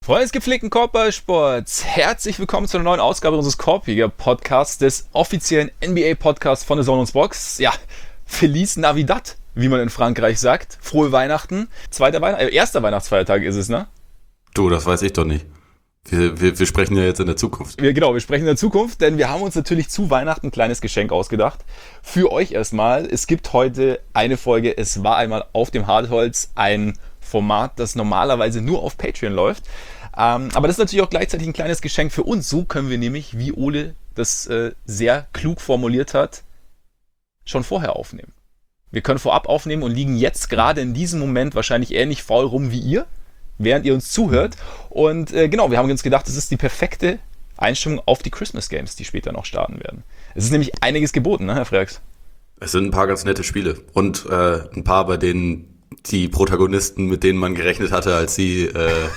Freunde des gepflegten Korbballsports, herzlich willkommen zu einer neuen Ausgabe unseres Korbjäger-Podcasts, des offiziellen NBA-Podcasts von The Zone und Box. Ja, Feliz Navidad, wie man in Frankreich sagt. Frohe Weihnachten. Erster Weihnachtsfeiertag ist es, ne? Du, das weiß ich doch nicht. Wir sprechen ja jetzt in der Zukunft. Wir sprechen in der Zukunft, denn wir haben uns natürlich zu Weihnachten ein kleines Geschenk ausgedacht. Für euch erstmal. Es gibt heute eine Folge, es war einmal auf dem Hartholz, ein Format, das normalerweise nur auf Patreon läuft. Aber das ist natürlich auch gleichzeitig ein kleines Geschenk für uns. So können wir nämlich, wie Ole das sehr klug formuliert hat, schon vorher aufnehmen. Wir können vorab aufnehmen und liegen jetzt gerade in diesem Moment wahrscheinlich ähnlich faul rum wie ihr, während ihr uns zuhört. Und genau, wir haben uns gedacht, das ist die perfekte Einstimmung auf die Christmas Games, die später noch starten werden. Es ist nämlich einiges geboten, ne, Herr Freaks? Es sind ein paar ganz nette Spiele und ein paar, bei denen die Protagonisten, mit denen man gerechnet hatte, als sie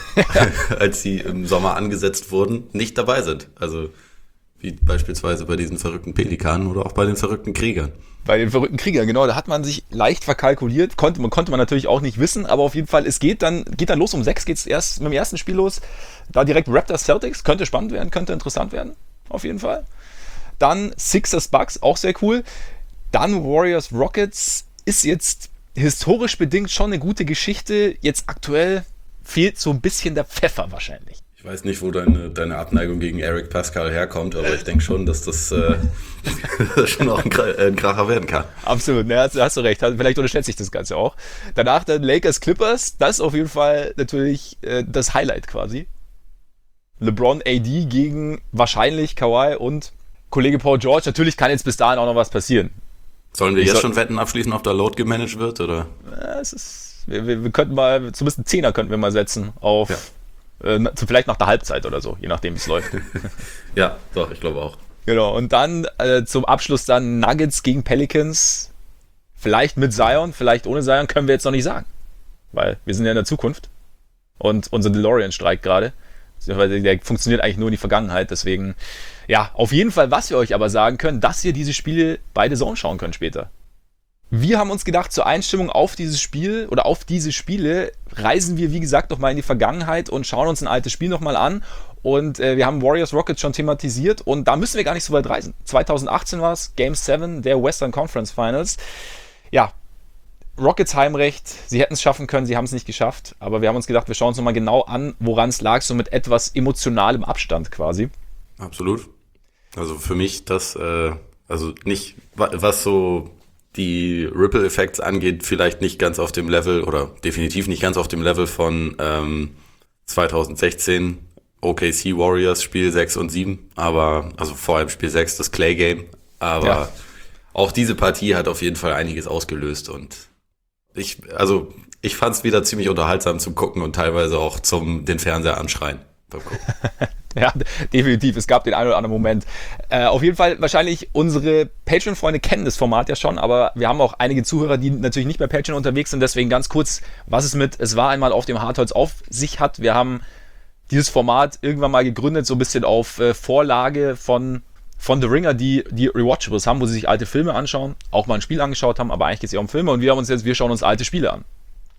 im Sommer angesetzt wurden, nicht dabei sind. Also wie beispielsweise bei diesen verrückten Pelikanen oder auch bei den verrückten Kriegern. Bei den verrückten Kriegern, genau, da hat man sich leicht verkalkuliert, konnte man natürlich auch nicht wissen, aber auf jeden Fall, es geht dann los, um 6 geht es erst mit dem ersten Spiel los, da direkt Raptors Celtics, könnte spannend werden, könnte interessant werden, auf jeden Fall. Dann Sixers Bucks, auch sehr cool. Dann Warriors Rockets, ist jetzt historisch bedingt schon eine gute Geschichte, jetzt aktuell fehlt so ein bisschen der Pfeffer wahrscheinlich. Ich weiß nicht, wo deine Abneigung gegen Eric Pascal herkommt, aber ich denke schon, dass das schon auch ein Kracher werden kann. Absolut, ne, hast du recht. Vielleicht unterschätze ich das Ganze auch. Danach dann Lakers Clippers, das ist auf jeden Fall natürlich das Highlight quasi. LeBron AD gegen wahrscheinlich Kawhi und Kollege Paul George. Natürlich kann jetzt bis dahin auch noch was passieren. Sollen wir jetzt schon Wetten abschließen, ob da Load gemanagt wird, oder? Ja, wir könnten mal, zumindest einen Zehner könnten wir mal setzen auf... Ja. Vielleicht nach der Halbzeit oder so, je nachdem wie es läuft. Ja, doch, ich glaube auch. Genau, und dann zum Abschluss dann Nuggets gegen Pelicans. Vielleicht mit Zion, vielleicht ohne Zion, können wir jetzt noch nicht sagen. Weil wir sind ja in der Zukunft. Und unser DeLorean streikt gerade. Der funktioniert eigentlich nur in die Vergangenheit. Deswegen, ja, auf jeden Fall, was wir euch aber sagen können, dass ihr diese Spiele bei The Zone schauen könnt später. Wir haben uns gedacht, zur Einstimmung auf dieses Spiel oder auf diese Spiele reisen wir, wie gesagt, nochmal in die Vergangenheit und schauen uns ein altes Spiel nochmal an. Und wir haben Warriors Rockets schon thematisiert und da müssen wir gar nicht so weit reisen. 2018 war es, Game 7 der Western Conference Finals. Ja, Rockets Heimrecht, sie hätten es schaffen können, sie haben es nicht geschafft. Aber wir haben uns gedacht, wir schauen uns nochmal genau an, woran es lag, so mit etwas emotionalem Abstand quasi. Absolut. Also für mich das, also nicht, was so die Ripple Effects angeht, vielleicht nicht ganz auf dem Level oder definitiv nicht ganz auf dem Level von 2016 OKC Warriors Spiel 6 und 7, aber also vor allem Spiel 6, das Clay Game, aber ja. Auch diese Partie hat auf jeden Fall einiges ausgelöst und ich fand es wieder ziemlich unterhaltsam zum Gucken und teilweise auch den Fernseher anschreien beim Gucken. Ja, definitiv. Es gab den einen oder anderen Moment. Auf jeden Fall, wahrscheinlich unsere Patreon-Freunde kennen das Format ja schon, aber wir haben auch einige Zuhörer, die natürlich nicht bei Patreon unterwegs sind. Deswegen ganz kurz, was es war einmal auf dem Hartholz auf sich hat. Wir haben dieses Format irgendwann mal gegründet, so ein bisschen auf Vorlage von The Ringer, die Rewatchables haben, wo sie sich alte Filme anschauen, auch mal ein Spiel angeschaut haben, aber eigentlich geht es ja um Filme und wir schauen uns alte Spiele an.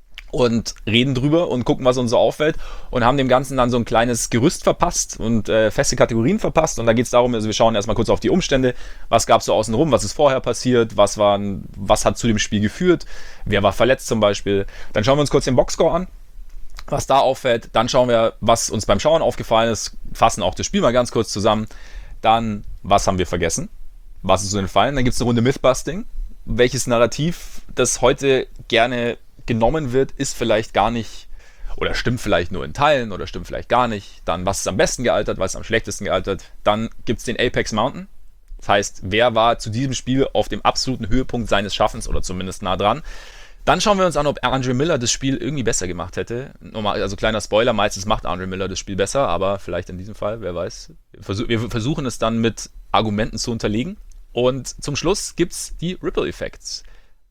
Und reden drüber und gucken, was uns so auffällt und haben dem Ganzen dann so ein kleines Gerüst verpasst und feste Kategorien verpasst und da geht es darum, also wir schauen erstmal kurz auf die Umstände, was gab es so außenrum, was ist vorher passiert, was hat zu dem Spiel geführt, wer war verletzt zum Beispiel, dann schauen wir uns kurz den Boxscore an, was da auffällt, dann schauen wir, was uns beim Schauen aufgefallen ist, fassen auch das Spiel mal ganz kurz zusammen, dann, was haben wir vergessen, was ist so entfallen, dann gibt es eine Runde Mythbusting, welches Narrativ, das heute gerne genommen wird, ist vielleicht gar nicht oder stimmt vielleicht nur in Teilen oder stimmt vielleicht gar nicht. Dann, was ist am besten gealtert, was ist am schlechtesten gealtert. Dann gibt es den Apex Mountain. Das heißt, wer war zu diesem Spiel auf dem absoluten Höhepunkt seines Schaffens oder zumindest nah dran. Dann schauen wir uns an, ob Andre Miller das Spiel irgendwie besser gemacht hätte. Also kleiner Spoiler, meistens macht Andre Miller das Spiel besser, aber vielleicht in diesem Fall, wer weiß. Wir versuchen es dann mit Argumenten zu unterlegen. Und zum Schluss gibt es die Ripple Effects.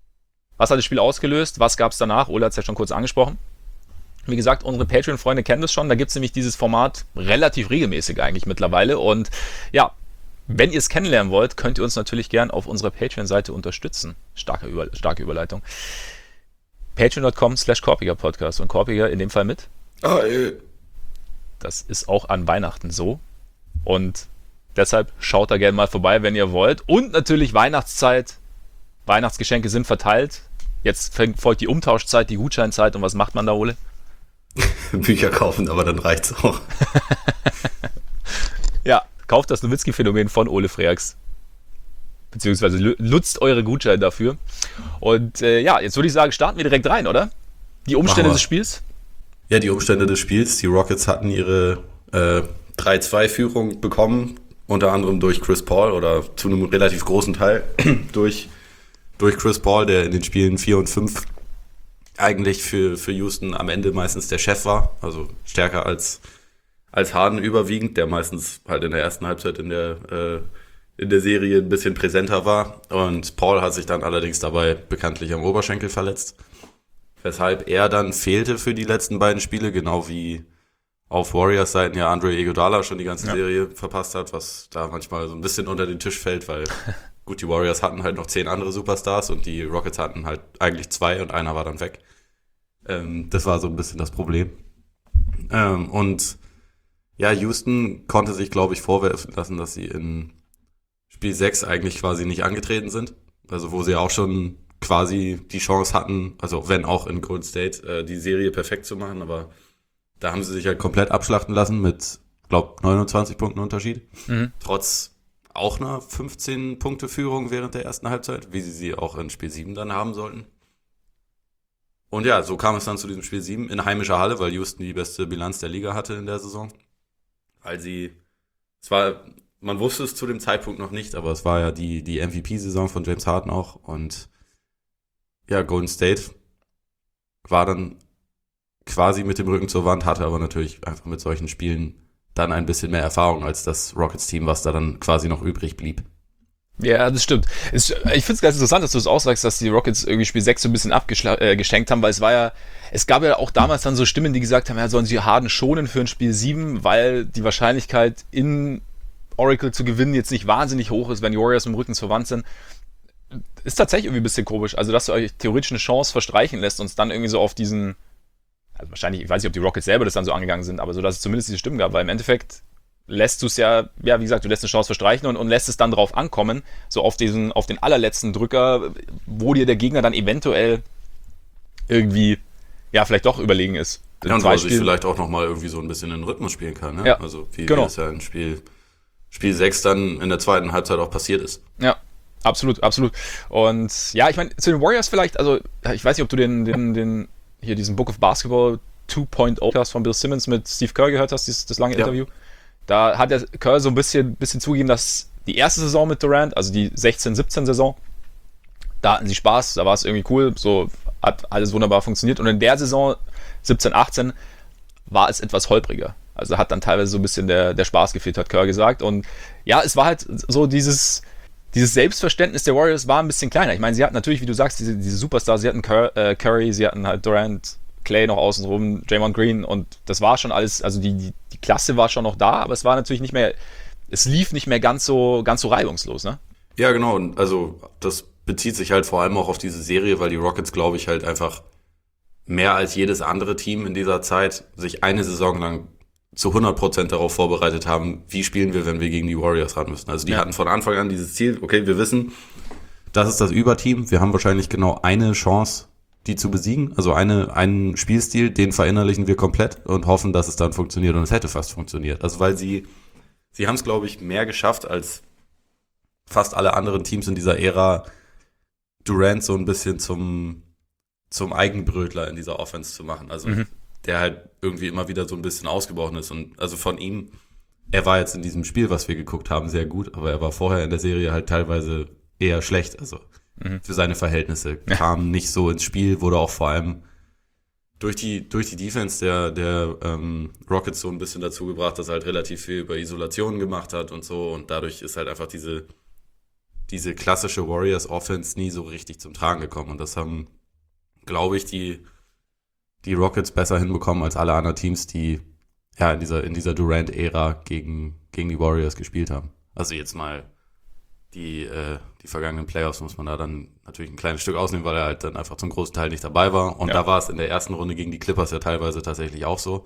Was hat das Spiel ausgelöst? Was gab es danach? Ole hat es ja schon kurz angesprochen. Wie gesagt, unsere Patreon-Freunde kennen das schon. Da gibt es nämlich dieses Format relativ regelmäßig eigentlich mittlerweile. Und ja, wenn ihr es kennenlernen wollt, könnt ihr uns natürlich gern auf unserer Patreon-Seite unterstützen. Starke Überleitung. Patreon.com/Korpiger Podcast. Und Korpiger in dem Fall mit Das ist auch an Weihnachten so. Und deshalb schaut da gerne mal vorbei, wenn ihr wollt. Und natürlich Weihnachtszeit. Weihnachtsgeschenke sind verteilt. Jetzt folgt die Umtauschzeit, die Gutscheinzeit. Und was macht man da, Ole? Bücher kaufen, aber dann reicht's auch. Ja, kauft das Nowitzki-Phänomen von Ole Freaks. Beziehungsweise nutzt eure Gutscheine dafür. Und jetzt würde ich sagen, starten wir direkt rein, oder? Die Umstände des Spiels? Ja, die Umstände des Spiels. Die Rockets hatten ihre 3-2-Führung bekommen, unter anderem durch Chris Paul oder zu einem relativ großen Teil durch Chris Paul, der in den Spielen 4 und 5 eigentlich für Houston am Ende meistens der Chef war, also stärker als Harden überwiegend, der meistens halt in der ersten Halbzeit in der Serie ein bisschen präsenter war. Und Paul hat sich dann allerdings dabei bekanntlich am Oberschenkel verletzt, weshalb er dann fehlte für die letzten beiden Spiele, genau wie auf Warriors-Seiten ja Andre Iguodala schon die ganze Serie verpasst hat, was da manchmal so ein bisschen unter den Tisch fällt, weil gut, die Warriors hatten halt noch 10 andere Superstars und die Rockets hatten halt eigentlich 2 und einer war dann weg. Das war so ein bisschen das Problem. Und ja, Houston konnte sich, glaube ich, vorwerfen lassen, dass sie in Spiel 6 eigentlich quasi nicht angetreten sind. Also wo sie auch schon quasi die Chance hatten, also wenn auch in Golden State, die Serie perfekt zu machen, aber da haben sie sich halt komplett abschlachten lassen mit, glaube 29 Punkten Unterschied. Trotz auch einer 15-Punkte-Führung während der ersten Halbzeit, wie sie auch in Spiel 7 dann haben sollten. Und ja, so kam es dann zu diesem Spiel 7 in heimischer Halle, weil Houston die beste Bilanz der Liga hatte in der Saison. Man wusste es zu dem Zeitpunkt noch nicht, aber es war ja die MVP-Saison von James Harden auch. Und ja, Golden State war dann quasi mit dem Rücken zur Wand, hatte aber natürlich einfach mit solchen Spielen dann ein bisschen mehr Erfahrung als das Rockets-Team, was da dann quasi noch übrig blieb. Ja, das stimmt. Ich finde es ganz interessant, dass du es auch sagst, dass die Rockets irgendwie Spiel 6 so ein bisschen geschenkt haben, weil es gab ja auch damals dann so Stimmen, die gesagt haben, ja, sollen sie Harden schonen für ein Spiel 7, weil die Wahrscheinlichkeit in Oracle zu gewinnen jetzt nicht wahnsinnig hoch ist, wenn die Warriors im Rücken zur Wand sind. Ist tatsächlich irgendwie ein bisschen komisch. Also, dass du euch theoretisch eine Chance verstreichen lässt und es dann irgendwie so auf diesen, also wahrscheinlich, ich weiß nicht, ob die Rockets selber das dann so angegangen sind, aber so, dass es zumindest diese Stimmen gab, weil im Endeffekt lässt du es ja, wie gesagt, du lässt eine Chance verstreichen und lässt es dann drauf ankommen, so auf den allerletzten Drücker, wo dir der Gegner dann eventuell irgendwie, ja, vielleicht doch überlegen ist. Ja, und wo sich vielleicht auch nochmal irgendwie so ein bisschen in den Rhythmus spielen kann, ne? Ja, also wie genau. das ja in Spiel 6 dann in der zweiten Halbzeit auch passiert ist. Ja, absolut, absolut. Und ja, ich meine, zu den Warriors vielleicht, also ich weiß nicht, ob du diesen Book of Basketball 2.0 von Bill Simmons mit Steve Kerr gehört hast, das lange Interview. Da hat der Kerr so ein bisschen zugegeben, dass die erste Saison mit Durant, also die 16-17-Saison, da hatten sie Spaß, da war es irgendwie cool, so hat alles wunderbar funktioniert. Und in der Saison 17-18 war es etwas holpriger. Also hat dann teilweise so ein bisschen der Spaß gefehlt, hat Kerr gesagt. Und ja, es war halt so dieses Selbstverständnis der Warriors war ein bisschen kleiner. Ich meine, sie hatten natürlich, wie du sagst, diese Superstars, sie hatten Curry, sie hatten halt Durant, Clay noch außenrum, Draymond Green und das war schon alles, also die Klasse war schon noch da, aber es war natürlich nicht mehr, es lief nicht mehr ganz so reibungslos, ne? Ja, genau, und also das bezieht sich halt vor allem auch auf diese Serie, weil die Rockets, glaube ich, halt einfach mehr als jedes andere Team in dieser Zeit sich eine Saison lang zu 100% darauf vorbereitet haben, wie spielen wir, wenn wir gegen die Warriors ran müssen. Also die hatten von Anfang an dieses Ziel, okay, wir wissen, das ist das Überteam, wir haben wahrscheinlich genau eine Chance, die zu besiegen, also einen Spielstil, den verinnerlichen wir komplett und hoffen, dass es dann funktioniert und es hätte fast funktioniert. Also weil sie haben es, glaube ich, mehr geschafft als fast alle anderen Teams in dieser Ära, Durant so ein bisschen zum Eigenbrötler in dieser Offense zu machen. Also der halt irgendwie immer wieder so ein bisschen ausgebrochen ist und also von ihm, er war jetzt in diesem Spiel, was wir geguckt haben, sehr gut, aber er war vorher in der Serie halt teilweise eher schlecht, also für seine Verhältnisse, kam nicht so ins Spiel, wurde auch vor allem durch die Defense der Rockets so ein bisschen dazu gebracht, dass er halt relativ viel über Isolation gemacht hat und so und dadurch ist halt einfach diese klassische Warriors-Offense nie so richtig zum Tragen gekommen und das haben, glaube ich, die Rockets besser hinbekommen als alle anderen Teams, die ja in dieser Durant-Ära gegen die Warriors gespielt haben. Also jetzt mal die vergangenen Playoffs muss man da dann natürlich ein kleines Stück ausnehmen, weil er halt dann einfach zum großen Teil nicht dabei war. Und da war es in der ersten Runde gegen die Clippers ja teilweise tatsächlich auch so.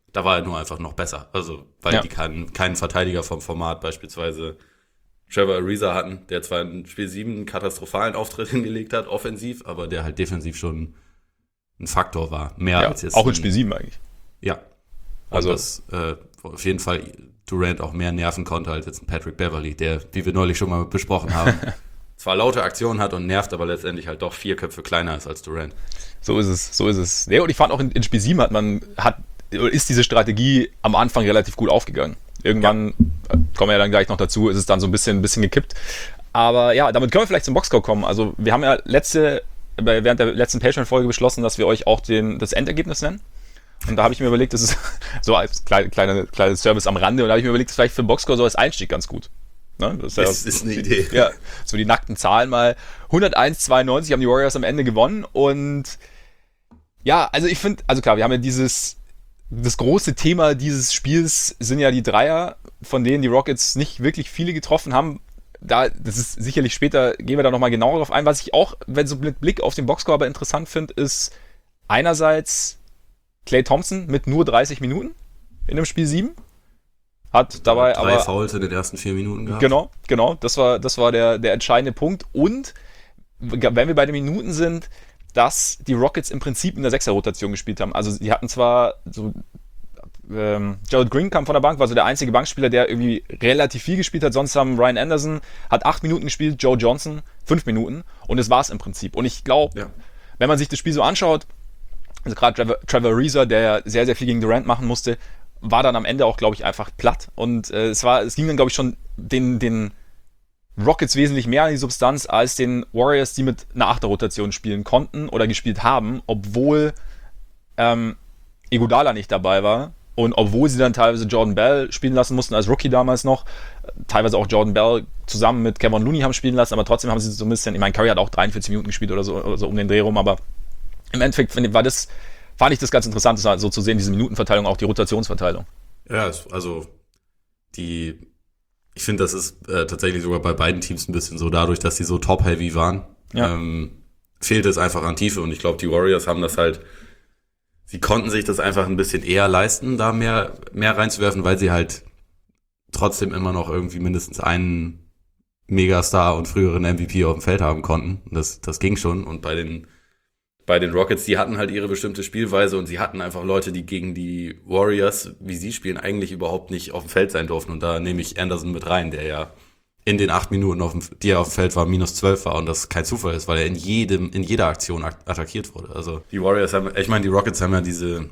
Da war er nur einfach noch besser. Also, weil die keinen Verteidiger vom Format, beispielsweise Trevor Ariza hatten, der zwar in Spiel 7 einen katastrophalen Auftritt hingelegt hat, offensiv, aber der halt defensiv schon ein Faktor war. Mehr als jetzt. Auch in Spiel 7 eigentlich. Ja. Also, dass auf jeden Fall Durant auch mehr nerven konnte als jetzt ein Patrick Beverley, der, wie wir neulich schon mal besprochen haben, zwar laute Aktionen hat und nervt, aber letztendlich halt doch 4 Köpfe kleiner ist als Durant. So ist es. Nee, und ich fand auch in Spiel 7 ist diese Strategie am Anfang relativ gut aufgegangen. Irgendwann, kommen wir ja dann gleich noch dazu, ist es dann so ein bisschen gekippt. Aber ja, damit können wir vielleicht zum Boxscore kommen. Also wir haben ja während der letzten Patreon-Folge beschlossen, dass wir euch auch das Endergebnis nennen. Und da habe ich mir überlegt, das ist so als kleine Service am Rande, und da habe ich mir überlegt, das ist vielleicht für den Boxscore so als Einstieg ganz gut. Ne? Das ist eine Idee. Ja, so die nackten Zahlen mal. 101-92 haben die Warriors am Ende gewonnen. Und ja, also ich finde, also klar, wir haben ja das große Thema dieses Spiels sind ja die Dreier, von denen die Rockets nicht wirklich viele getroffen haben. Das ist sicherlich später, gehen wir da nochmal genauer drauf ein. Was ich auch, wenn so mit Blick auf den Boxscore aber interessant finde, ist einerseits Klay Thompson mit nur 30 Minuten in dem Spiel 7. Hat dabei 3 Fouls in den ersten 4 Minuten gehabt. Genau. Das war der entscheidende Punkt. Und wenn wir bei den Minuten sind, dass die Rockets im Prinzip in der Sechser-Rotation gespielt haben. Also die hatten zwar so Gerald Green kam von der Bank, war so der einzige Bankspieler, der irgendwie relativ viel gespielt hat. Sonst haben Ryan Anderson hat 8 Minuten gespielt, Joe Johnson 5 Minuten, und das war's im Prinzip. Und ich glaube, wenn man sich das Spiel so anschaut, also gerade Trevor Ariza, der ja sehr, sehr viel gegen Durant machen musste, war dann am Ende auch, glaube ich, einfach platt. Und es ging dann, glaube ich, schon den Rockets wesentlich mehr an die Substanz als den Warriors, die mit einer Achterrotation spielen konnten oder gespielt haben, obwohl Iguodala nicht dabei war und obwohl sie dann teilweise Jordan Bell spielen lassen mussten, als Rookie damals noch, teilweise auch Jordan Bell zusammen mit Kevin Looney haben spielen lassen, aber trotzdem haben sie so ein bisschen, ich meine, Curry hat auch 43 Minuten gespielt oder so um den Dreh rum, aber im Endeffekt fand ich das ganz interessant, so zu sehen, diese Minutenverteilung, auch die Rotationsverteilung. Ja, also ich finde, das ist tatsächlich sogar bei beiden Teams ein bisschen so, dadurch, dass sie so top-heavy waren, fehlt es einfach an Tiefe, und ich glaube, die Warriors haben das halt, sie konnten sich das einfach ein bisschen eher leisten, da mehr reinzuwerfen, weil sie halt trotzdem immer noch irgendwie mindestens einen Megastar und früheren MVP auf dem Feld haben konnten. Und das ging schon. Und bei den Rockets, die hatten halt ihre bestimmte Spielweise, und sie hatten einfach Leute, die gegen die Warriors, wie sie spielen, eigentlich überhaupt nicht auf dem Feld sein durften. Und da nehme ich Anderson mit rein, der ja in den 8 Minuten, die er auf dem Feld war, -12 war, und das kein Zufall ist, weil er in jeder Aktion attackiert wurde. Also die Warriors die Rockets haben ja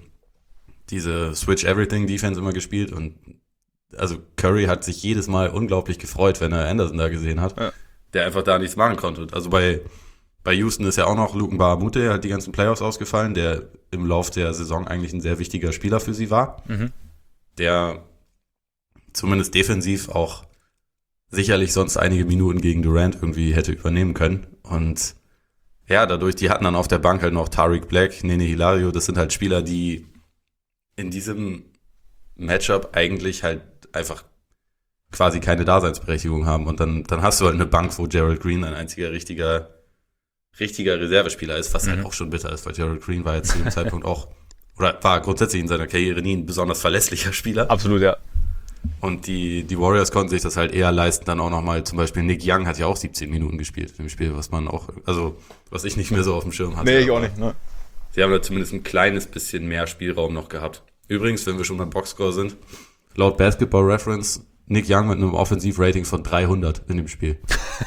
diese Switch-Everything-Defense immer gespielt, und also Curry hat sich jedes Mal unglaublich gefreut, wenn er Anderson da gesehen hat, der einfach da nichts machen konnte. Also bei Houston ist ja auch noch Luken Bahamute, hat die ganzen Playoffs ausgefallen, der im Lauf der Saison eigentlich ein sehr wichtiger Spieler für sie war, der zumindest defensiv auch sicherlich sonst einige Minuten gegen Durant irgendwie hätte übernehmen können. Und ja, dadurch, die hatten dann auf der Bank halt noch Tariq Black, Nene Hilario, das sind halt Spieler, die in diesem Matchup eigentlich halt einfach quasi keine Daseinsberechtigung haben. Und dann hast du halt eine Bank, wo Gerald Green ein einziger richtiger Reservespieler ist, was halt auch schon bitter ist, weil Gerald Green war jetzt zu dem Zeitpunkt auch, oder war grundsätzlich in seiner Karriere nie ein besonders verlässlicher Spieler. Absolut, ja. Und die Warriors konnten sich das halt eher leisten, dann auch nochmal, zum Beispiel Nick Young hat ja auch 17 Minuten gespielt in dem Spiel, was ich nicht mehr so auf dem Schirm hatte. Nee, ich auch nicht, ne? Sie haben da zumindest ein kleines bisschen mehr Spielraum noch gehabt. Übrigens, wenn wir schon beim Boxscore sind, laut Basketball Reference Nick Young mit einem Offensivrating von 300 in dem Spiel.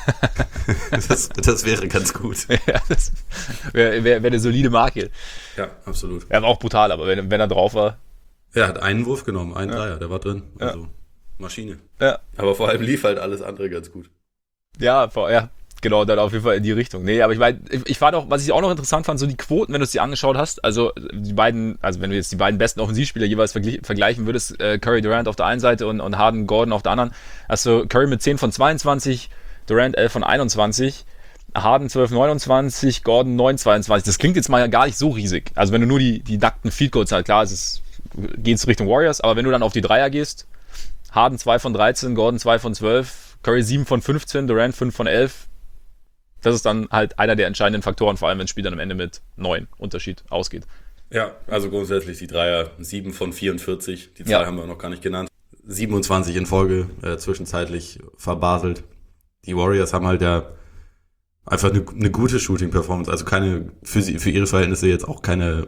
das wäre ganz gut. Ja, das wäre eine solide Marke. Ja, absolut. Er war auch brutal, aber wenn er drauf war. Er hat einen Wurf genommen, einen Dreier, der war drin. Also Maschine. Ja. Aber vor allem lief halt alles andere ganz gut. Ja, genau, dann auf jeden Fall in die Richtung. Nee, aber ich meine, was ich auch noch interessant fand, so die Quoten, wenn du es dir angeschaut hast, also wenn du jetzt die beiden besten Offensivspieler jeweils vergleichen würdest, Curry Durant auf der einen Seite und Harden Gordon auf der anderen, hast du Curry mit 10 von 22, Durant 11 von 21, Harden 12-29, Gordon 9-22. Das klingt jetzt mal gar nicht so riesig. Also wenn du nur die nackten Field Goals halt, klar, geht es Richtung Warriors, aber wenn du dann auf die Dreier gehst, Harden 2 von 13, Gordon 2 von 12, Curry 7 von 15, Durant 5 von 11, das ist dann halt einer der entscheidenden Faktoren, vor allem wenn das Spiel dann am Ende mit 9 Unterschied ausgeht. Ja, also grundsätzlich die Dreier, 7 von 44, die Zahl haben wir noch gar nicht genannt. 27 in Folge, zwischenzeitlich verbaselt. Die Warriors haben halt ja einfach eine gute Shooting-Performance, also für ihre Verhältnisse jetzt auch keine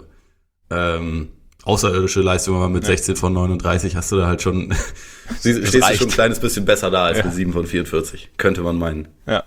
außerirdische Leistung, aber mit 16 von 39 hast du da halt schon, stehst du schon ein kleines bisschen besser da als mit 7 von 44, könnte man meinen.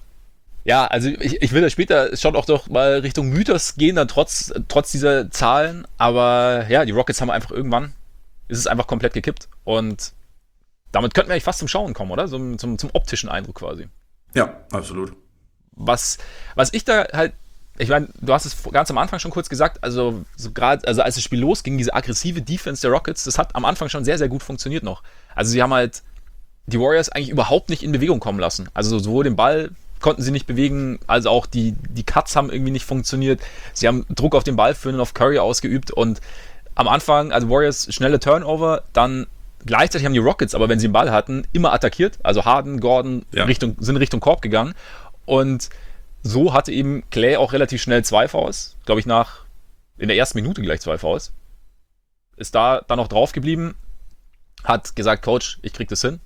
Ja, also ich will da später schon auch doch mal Richtung Mythos gehen, dann trotz dieser Zahlen, aber ja, die Rockets haben einfach irgendwann, ist es einfach komplett gekippt und damit könnten wir eigentlich fast zum Schauen kommen, oder? Zum optischen Eindruck quasi. Ja, absolut. Was ich da halt, ich meine, du hast es ganz am Anfang schon kurz gesagt, also als das Spiel losging, diese aggressive Defense der Rockets, das hat am Anfang schon sehr, sehr gut funktioniert noch. Also sie haben halt die Warriors eigentlich überhaupt nicht in Bewegung kommen lassen. Also sowohl den Ball konnten sie nicht bewegen, also auch die Cuts haben irgendwie nicht funktioniert. Sie haben Druck auf den Ball für einen auf Curry ausgeübt und am Anfang, also Warriors schnelle Turnover, dann gleichzeitig haben die Rockets, aber wenn sie den Ball hatten, immer attackiert. Also Harden, Gordon sind Richtung Korb gegangen und so hatte eben Clay auch relativ schnell 2 Fouls, glaube ich in der ersten Minute gleich 2 Fouls. Ist da dann noch drauf geblieben, hat gesagt, Coach, ich krieg das hin.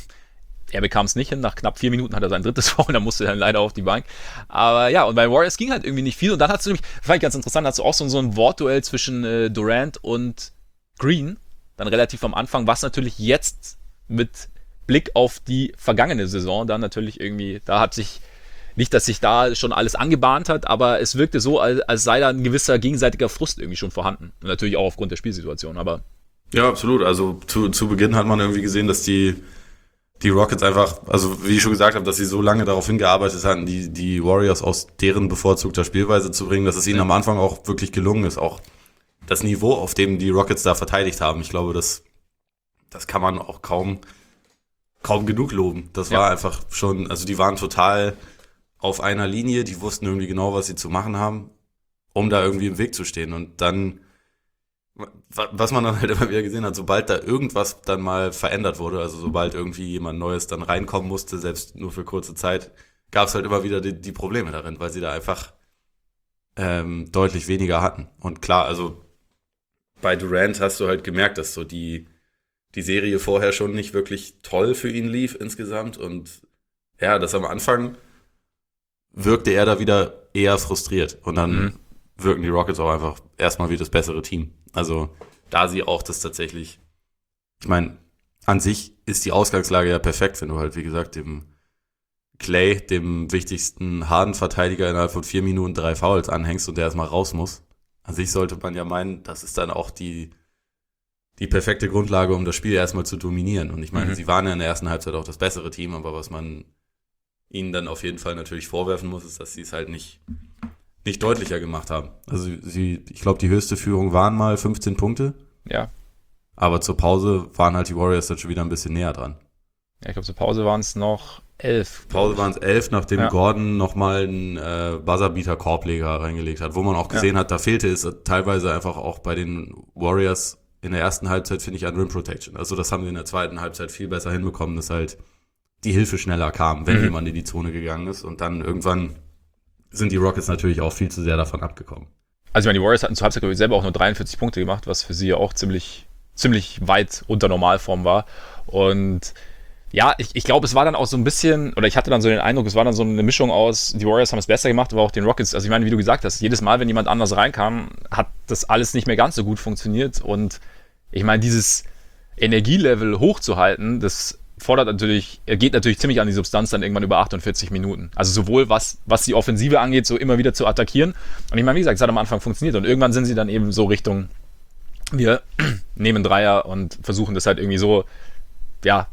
Er bekam es nicht hin, nach knapp 4 Minuten hat er sein drittes Foul, dann musste er dann leider auf die Bank. Aber ja, und bei Warriors ging halt irgendwie nicht viel und dann hast du nämlich, fand ich ganz interessant, hast du auch so ein Wortduell zwischen Durant und Green, dann relativ am Anfang, was natürlich jetzt mit Blick auf die vergangene Saison dann natürlich irgendwie, da hat sich nicht, dass sich da schon alles angebahnt hat, aber es wirkte so, als sei da ein gewisser gegenseitiger Frust irgendwie schon vorhanden. Und natürlich auch aufgrund der Spielsituation, aber... Ja, absolut. Also zu Beginn hat man irgendwie gesehen, dass die Rockets einfach, also wie ich schon gesagt habe, dass sie so lange darauf hingearbeitet hatten, die Warriors aus deren bevorzugter Spielweise zu bringen, dass es ihnen am Anfang auch wirklich gelungen ist. Auch das Niveau, auf dem die Rockets da verteidigt haben, ich glaube, das kann man auch kaum genug loben. Das war einfach schon, also die waren total auf einer Linie, die wussten irgendwie genau, was sie zu machen haben, um da irgendwie im Weg zu stehen. Und dann, was man dann halt immer wieder gesehen hat, sobald da irgendwas dann mal verändert wurde, also sobald irgendwie jemand Neues dann reinkommen musste, selbst nur für kurze Zeit, gab es halt immer wieder die Probleme darin, weil sie da einfach deutlich weniger hatten. Und klar, also bei Durant hast du halt gemerkt, dass so die Serie vorher schon nicht wirklich toll für ihn lief insgesamt. Und ja, das am Anfang wirkte er da wieder eher frustriert. Und dann wirken die Rockets auch einfach erstmal wie das bessere Team. Also da sie auch das tatsächlich, ich meine, an sich ist die Ausgangslage ja perfekt, wenn du halt, wie gesagt, dem Clay, dem wichtigsten Harden-Verteidiger, innerhalb von 4 Minuten 3 Fouls anhängst und der erstmal raus muss. An sich sollte man ja meinen, das ist dann auch die perfekte Grundlage, um das Spiel erstmal zu dominieren. Und ich meine, sie waren ja in der ersten Halbzeit auch das bessere Team, aber was man ihnen dann auf jeden Fall natürlich vorwerfen muss, ist, dass sie es halt nicht deutlicher gemacht haben. Also ich glaube, die höchste Führung waren mal 15 Punkte. Ja. Aber zur Pause waren halt die Warriors dann schon wieder ein bisschen näher dran. Ja, ich glaube, zur Pause waren es noch 11. Pause waren es 11, nachdem Gordon nochmal einen Buzzerbeater-Korbleger reingelegt hat, wo man auch gesehen hat, da fehlte es teilweise einfach auch bei den Warriors in der ersten Halbzeit, finde ich, an Rim Protection. Also das haben sie in der zweiten Halbzeit viel besser hinbekommen, dass halt die Hilfe schneller kam, wenn jemand in die Zone gegangen ist. Und dann irgendwann sind die Rockets natürlich auch viel zu sehr davon abgekommen. Also ich meine, die Warriors hatten zur Halbzeit, glaube ich, selber auch nur 43 Punkte gemacht, was für sie ja auch ziemlich weit unter Normalform war. Und ja, ich glaube, es war dann auch so ein bisschen, oder ich hatte dann so den Eindruck, es war dann so eine Mischung aus, die Warriors haben es besser gemacht, aber auch den Rockets, also ich meine, wie du gesagt hast, jedes Mal, wenn jemand anders reinkam, hat das alles nicht mehr ganz so gut funktioniert. Und ich meine, dieses Energielevel hochzuhalten, das geht natürlich ziemlich an die Substanz dann irgendwann über 48 Minuten. Also sowohl was die Offensive angeht, so immer wieder zu attackieren. Und ich meine, wie gesagt, es hat am Anfang funktioniert. Und irgendwann sind sie dann eben so Richtung, wir nehmen Dreier und versuchen das halt irgendwie so, ja,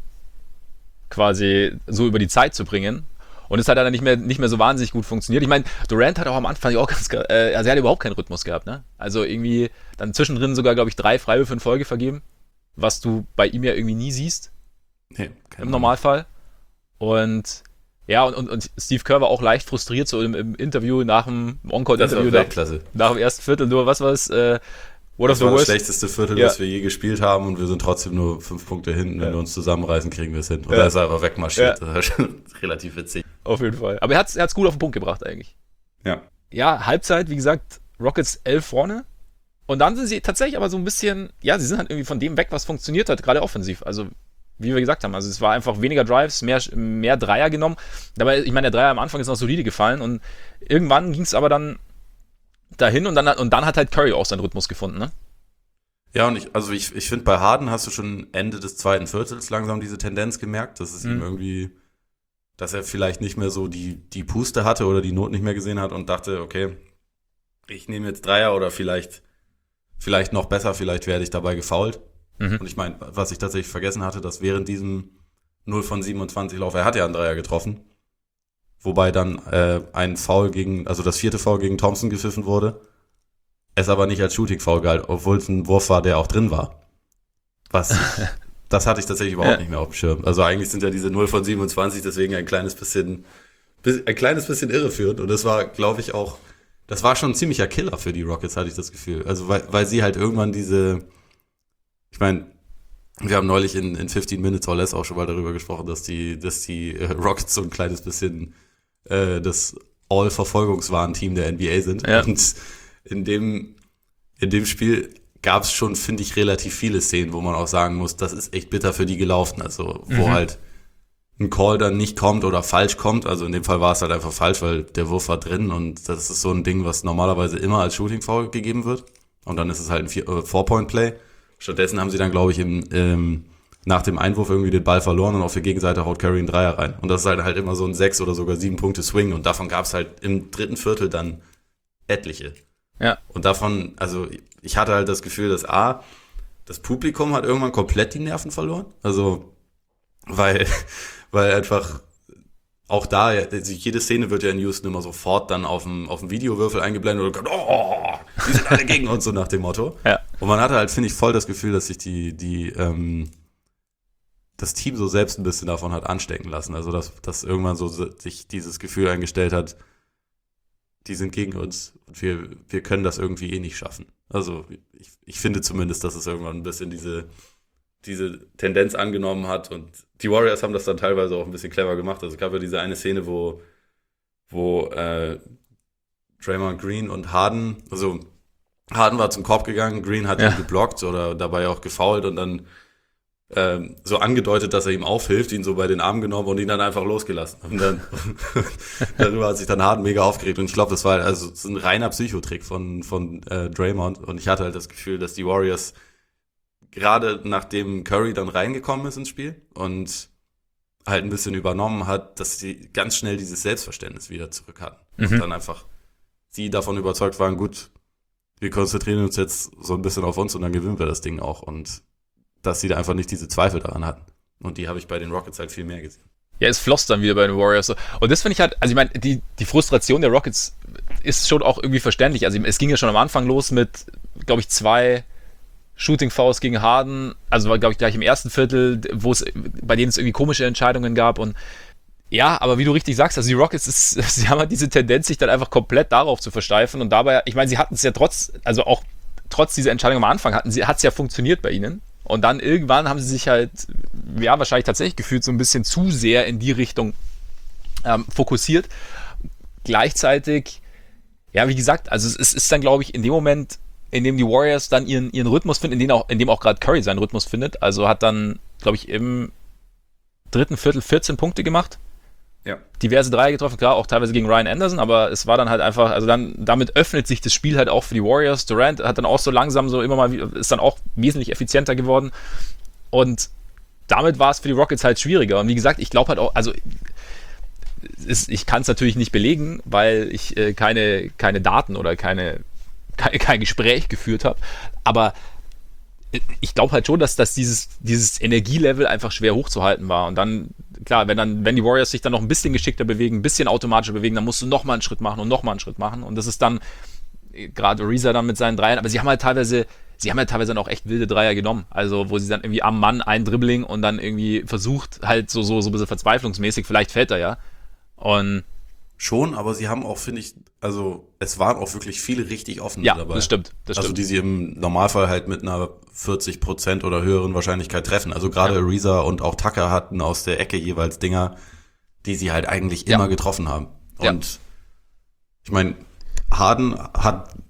quasi so über die Zeit zu bringen. Und es hat dann nicht mehr so wahnsinnig gut funktioniert. Ich meine, Durant hat auch am Anfang auch also er hat überhaupt keinen Rhythmus gehabt, ne? Also irgendwie dann zwischendrin sogar, glaube ich, 3 Freiwürfe in Folge vergeben, was du bei ihm ja irgendwie nie siehst. Nee, im Normalfall. Und ja, und Steve Kerr war auch leicht frustriert, so im Interview, nach dem On-Court-Interview, nach dem ersten Viertel, nur was war es? Das war das schlechteste Viertel, das wir je gespielt haben, und wir sind trotzdem nur 5 Punkte hinten. Wenn wir uns zusammenreißen, kriegen wir es hin. Und da ist er aber wegmarschiert. Das war schon relativ witzig. Auf jeden Fall. Aber er hat's gut auf den Punkt gebracht eigentlich. Ja. Ja, Halbzeit, wie gesagt, Rockets 11 vorne. Und dann sind sie tatsächlich aber so ein bisschen, ja, sie sind halt irgendwie von dem weg, was funktioniert hat, gerade offensiv. Also, wie wir gesagt haben, also es war einfach weniger Drives, mehr Dreier genommen. Dabei, ich meine, der Dreier am Anfang ist noch solide gefallen und irgendwann ging es aber dann dahin und dann hat halt Curry auch seinen Rhythmus gefunden, ne? Ja, und ich finde, bei Harden hast du schon Ende des zweiten Viertels langsam diese Tendenz gemerkt, dass es ihm irgendwie, dass er vielleicht nicht mehr so die Puste hatte oder die Not nicht mehr gesehen hat und dachte, okay, ich nehme jetzt Dreier oder vielleicht noch besser, vielleicht werde ich dabei gefoult. Und ich meine, was ich tatsächlich vergessen hatte, dass während diesem 0 von 27 Lauf, er hat ja einen Dreier getroffen, wobei dann ein Foul also das 4. Foul gegen Thompson gepfiffen wurde, es aber nicht als Shooting-Foul galt, obwohl es ein Wurf war, der auch drin war. Das hatte ich tatsächlich überhaupt nicht mehr auf dem Schirm. Also eigentlich sind ja diese 0 von 27 deswegen ein kleines bisschen irreführend und das war, glaube ich, auch, das war schon ein ziemlicher Killer für die Rockets, hatte ich das Gefühl. Also weil sie halt irgendwann ich meine, wir haben neulich in 15 Minutes or Less auch schon mal darüber gesprochen, dass die Rockets so ein kleines bisschen das All-Verfolgungswahn-Team der NBA sind. Ja. Und in dem Spiel gab es schon, finde ich, relativ viele Szenen, wo man auch sagen muss, das ist echt bitter für die gelaufen. Also wo halt ein Call dann nicht kommt oder falsch kommt. Also in dem Fall war es halt einfach falsch, weil der Wurf war drin und das ist so ein Ding, was normalerweise immer als Shooting-Foul gegeben wird. Und dann ist es halt ein 4-Point-Play. Stattdessen haben sie dann, glaube ich, nach dem Einwurf irgendwie den Ball verloren und auf der Gegenseite haut Curry einen Dreier rein. Und das ist halt immer so ein 6 oder sogar 7 Punkte Swing und davon gab es halt im dritten Viertel dann etliche. Ja. Und davon, also ich hatte halt das Gefühl, dass das Publikum hat irgendwann komplett die Nerven verloren. Also, weil einfach auch da, jede Szene wird ja in Houston immer sofort dann auf dem Videowürfel eingeblendet und die sind alle gegen uns, so nach dem Motto. Ja. Und man hatte halt, finde ich, voll das Gefühl, dass sich das Team so selbst ein bisschen davon hat anstecken lassen. Also, dass irgendwann so sich dieses Gefühl eingestellt hat, die sind gegen uns und wir können das irgendwie nicht schaffen. Also, ich finde zumindest, dass es irgendwann ein bisschen diese Tendenz angenommen hat und die Warriors haben das dann teilweise auch ein bisschen clever gemacht. Also es gab ja diese eine Szene, wo Draymond Green und Harden war zum Korb gegangen, Green hat ihn geblockt oder dabei auch gefoult und dann so angedeutet, dass er ihm aufhilft, ihn so bei den Armen genommen und ihn dann einfach losgelassen. Und dann darüber hat sich dann Harden mega aufgeregt und ich glaube, das war also so ein reiner Psychotrick von Draymond und ich hatte halt das Gefühl, dass die Warriors gerade nachdem Curry dann reingekommen ist ins Spiel und halt ein bisschen übernommen hat, dass sie ganz schnell dieses Selbstverständnis wieder zurück hatten. Und dann einfach sie davon überzeugt waren, gut, wir konzentrieren uns jetzt so ein bisschen auf uns und dann gewinnen wir das Ding auch. Und dass sie da einfach nicht diese Zweifel daran hatten. Und die habe ich bei den Rockets halt viel mehr gesehen. Ja, es floss dann wieder bei den Warriors. Und das finde ich halt, also ich meine, die Frustration der Rockets ist schon auch irgendwie verständlich. Also es ging ja schon am Anfang los mit, glaube ich, 2 Shooting-Fouls gegen Harden, also war, glaube ich, gleich im ersten Viertel, bei denen es irgendwie komische Entscheidungen gab und ja, aber wie du richtig sagst, also die Rockets, sie haben halt diese Tendenz, sich dann einfach komplett darauf zu versteifen und dabei, ich meine, sie hatten es ja trotz dieser Entscheidung am Anfang, hat es ja funktioniert bei ihnen und dann irgendwann haben sie sich halt, ja, wahrscheinlich tatsächlich gefühlt so ein bisschen zu sehr in die Richtung fokussiert. Gleichzeitig, ja, wie gesagt, also es ist dann, glaube ich, in dem Moment, in dem die Warriors dann ihren Rhythmus finden, in dem auch gerade Curry seinen Rhythmus findet. Also hat dann, glaube ich, im dritten Viertel 14 Punkte gemacht. Ja. Diverse Dreier getroffen, klar, auch teilweise gegen Ryan Anderson, aber es war dann halt einfach, also dann, damit öffnet sich das Spiel halt auch für die Warriors. Durant hat dann auch so langsam so immer mal, ist dann auch wesentlich effizienter geworden. Und damit war es für die Rockets halt schwieriger. Und wie gesagt, ich glaube halt auch, also ich kann es natürlich nicht belegen, weil ich keine Daten oder kein Gespräch geführt habe, aber ich glaube halt schon, dass dieses Energielevel einfach schwer hochzuhalten war und dann, klar, wenn die Warriors sich dann noch ein bisschen geschickter bewegen, ein bisschen automatischer bewegen, dann musst du nochmal einen Schritt machen und nochmal einen Schritt machen und das ist dann, gerade Ariza dann mit seinen Dreiern, aber sie haben halt teilweise dann auch echt wilde Dreier genommen, also wo sie dann irgendwie am Mann ein Dribbling und dann irgendwie versucht, halt so ein bisschen verzweiflungsmäßig, vielleicht fällt er ja und schon, aber sie haben auch, finde ich, also es waren auch wirklich viele richtig offene dabei. Ja, das stimmt. Also die sie im Normalfall halt mit einer 40% oder höheren Wahrscheinlichkeit treffen. Also gerade Ariza und auch Tucker hatten aus der Ecke jeweils Dinger, die sie halt eigentlich immer getroffen haben. Und ich meine, Harden hat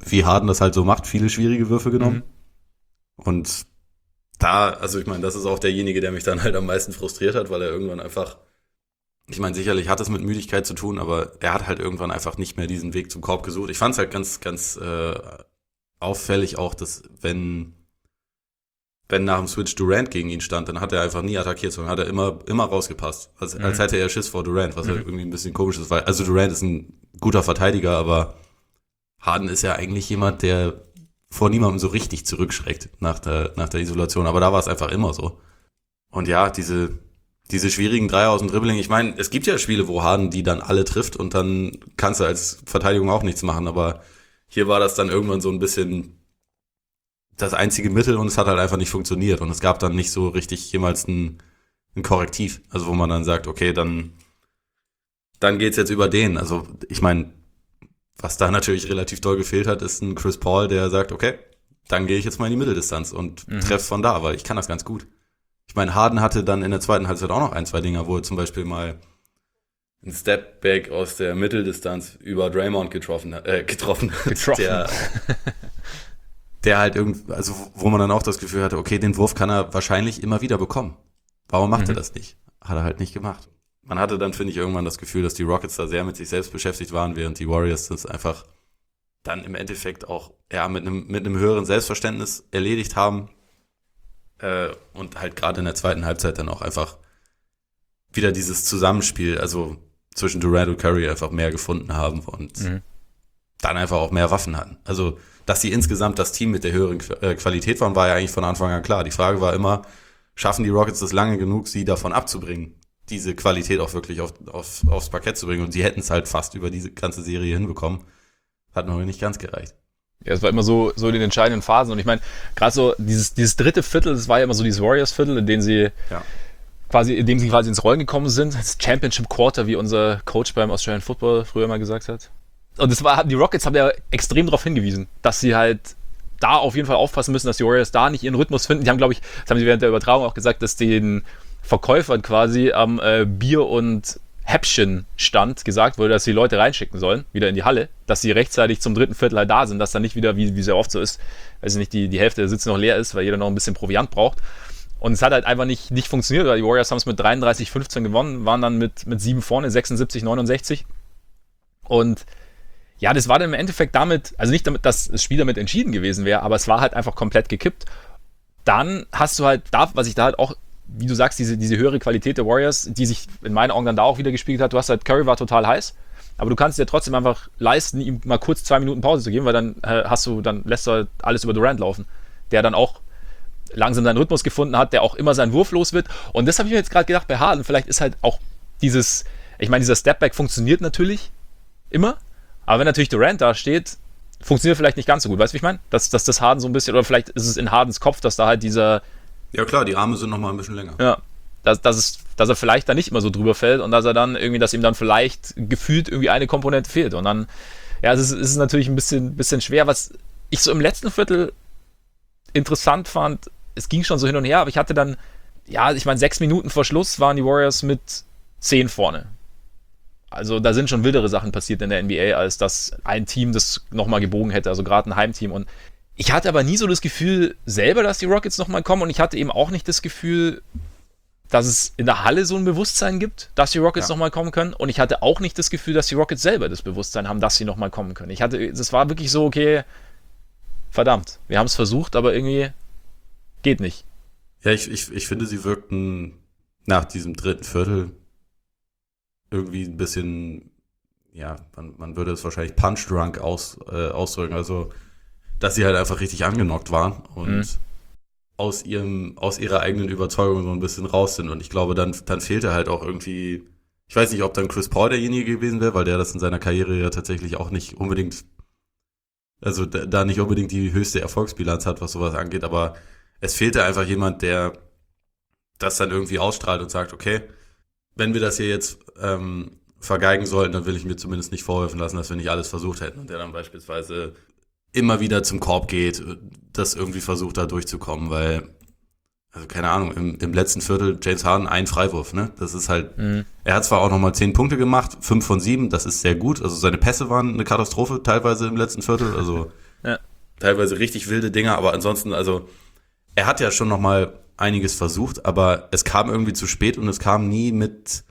wie Harden das halt so macht, viele schwierige Würfe genommen. Und also ich meine, das ist auch derjenige, der mich dann halt am meisten frustriert hat, weil er irgendwann einfach, ich meine, sicherlich hat es mit Müdigkeit zu tun, aber er hat halt irgendwann einfach nicht mehr diesen Weg zum Korb gesucht. Ich fand es halt ganz, ganz auffällig auch, dass wenn nach dem Switch Durant gegen ihn stand, dann hat er einfach nie attackiert, sondern hat er immer rausgepasst. Als hätte er Schiss vor Durant, was halt irgendwie ein bisschen komisch ist, weil, also Durant ist ein guter Verteidiger, aber Harden ist ja eigentlich jemand, der vor niemandem so richtig zurückschreckt nach der Isolation. Aber da war es einfach immer so. Und ja, diese schwierigen Dreier aus dem Dribbling, ich meine, es gibt ja Spiele, wo Harden die dann alle trifft und dann kannst du als Verteidigung auch nichts machen, aber hier war das dann irgendwann so ein bisschen das einzige Mittel und es hat halt einfach nicht funktioniert und es gab dann nicht so richtig jemals ein Korrektiv, also wo man dann sagt, okay, dann geht's jetzt über den. Also ich meine, was da natürlich relativ doll gefehlt hat, ist ein Chris Paul, der sagt, okay, dann gehe ich jetzt mal in die Mitteldistanz und treffe von da, weil ich kann das ganz gut. Ich meine, Harden hatte dann in der zweiten Halbzeit auch noch 1, 2 Dinger, wo er zum Beispiel mal ein Stepback aus der Mitteldistanz über Draymond getroffen. Der halt irgendwie, also wo man dann auch das Gefühl hatte, okay, den Wurf kann er wahrscheinlich immer wieder bekommen. Warum macht er das nicht? Hat er halt nicht gemacht. Man hatte dann, finde ich, irgendwann das Gefühl, dass die Rockets da sehr mit sich selbst beschäftigt waren, während die Warriors das einfach dann im Endeffekt auch mit einem höheren Selbstverständnis erledigt haben und halt gerade in der zweiten Halbzeit dann auch einfach wieder dieses Zusammenspiel, also zwischen Durant und Curry einfach mehr gefunden haben und dann einfach auch mehr Waffen hatten. Also, dass sie insgesamt das Team mit der höheren Qualität waren, war ja eigentlich von Anfang an klar. Die Frage war immer, schaffen die Rockets das lange genug, sie davon abzubringen, diese Qualität auch wirklich aufs Parkett zu bringen. Und sie hätten es halt fast über diese ganze Serie hinbekommen. Hat noch nicht ganz gereicht. Ja, es war immer so in den entscheidenden Phasen. Und ich meine, gerade so dieses dritte Viertel, das war ja immer so dieses Warriors-Viertel, in dem sie quasi ins Rollen gekommen sind. Das Championship Quarter, wie unser Coach beim Australian Football früher mal gesagt hat. Und die Rockets haben ja extrem darauf hingewiesen, dass sie halt da auf jeden Fall aufpassen müssen, dass die Warriors da nicht ihren Rhythmus finden. Die haben, glaube ich, das haben sie während der Übertragung auch gesagt, dass den Verkäufern quasi am Bier- und Häppchenstand gesagt wurde, dass sie Leute reinschicken sollen, wieder in die Halle, dass sie rechtzeitig zum dritten Viertel halt da sind, dass dann nicht wieder, wie sehr oft so ist, also nicht die Hälfte der Sitze noch leer ist, weil jeder noch ein bisschen Proviant braucht. Und es hat halt einfach nicht funktioniert, weil die Warriors haben es mit 33-15 gewonnen, waren dann mit 7 vorne, 76-69. Und ja, das war dann im Endeffekt damit, also nicht damit, dass das Spiel damit entschieden gewesen wäre, aber es war halt einfach komplett gekippt. Dann hast du halt was ich da halt auch, wie du sagst, diese höhere Qualität der Warriors, die sich in meinen Augen dann da auch wieder gespiegelt hat. Du hast halt, Curry war total heiß, aber du kannst dir trotzdem einfach leisten, ihm mal kurz 2 Minuten Pause zu geben, weil dann lässt du halt alles über Durant laufen, der dann auch langsam seinen Rhythmus gefunden hat, der auch immer seinen Wurf los wird. Und das habe ich mir jetzt gerade gedacht bei Harden, vielleicht ist halt auch dieser Stepback funktioniert natürlich immer, aber wenn natürlich Durant da steht, funktioniert vielleicht nicht ganz so gut. Weißt du, wie ich meine? Dass das Harden so ein bisschen, oder vielleicht ist es in Hardens Kopf, dass da halt dieser... Ja klar, die Arme sind nochmal ein bisschen länger. Ja, dass er vielleicht da nicht immer so drüber fällt und dass ihm dann vielleicht gefühlt irgendwie eine Komponente fehlt. Und dann, ja, es ist natürlich ein bisschen schwer. Was ich so im letzten Viertel interessant fand, es ging schon so hin und her, aber ich hatte dann, 6 Minuten vor Schluss waren die Warriors mit 10 vorne. Also da sind schon wildere Sachen passiert in der NBA, als dass ein Team das nochmal gebogen hätte, also gerade ein Heimteam. Und ich hatte aber nie so das Gefühl selber, dass die Rockets nochmal kommen, und ich hatte eben auch nicht das Gefühl, dass es in der Halle so ein Bewusstsein gibt, dass die Rockets nochmal kommen können, und ich hatte auch nicht das Gefühl, dass die Rockets selber das Bewusstsein haben, dass sie nochmal kommen können. Das war wirklich so, okay, verdammt, wir haben es versucht, aber irgendwie geht nicht. Ja, ich finde, sie wirkten nach diesem dritten Viertel irgendwie ein bisschen, ja, man würde es wahrscheinlich punch-drunk ausdrücken, also dass sie halt einfach richtig angenockt waren und aus ihrer eigenen Überzeugung so ein bisschen raus sind. Und ich glaube, dann fehlte halt auch irgendwie, ich weiß nicht, ob dann Chris Paul derjenige gewesen wäre, weil der das in seiner Karriere ja tatsächlich auch nicht unbedingt, also da nicht unbedingt die höchste Erfolgsbilanz hat, was sowas angeht, aber es fehlte einfach jemand, der das dann irgendwie ausstrahlt und sagt, okay, wenn wir das hier jetzt vergeigen sollten, dann will ich mir zumindest nicht vorwerfen lassen, dass wir nicht alles versucht hätten. Und der dann beispielsweise immer wieder zum Korb geht, das irgendwie versucht, da durchzukommen, weil, also keine Ahnung, im letzten Viertel James Harden ein Freiwurf, ne? Das ist halt, er hat zwar auch nochmal 10 Punkte gemacht, 5 von 7, das ist sehr gut, also seine Pässe waren eine Katastrophe teilweise im letzten Viertel, also teilweise richtig wilde Dinger, aber ansonsten, also er hat ja schon nochmal einiges versucht, aber es kam irgendwie zu spät und es kam nie mit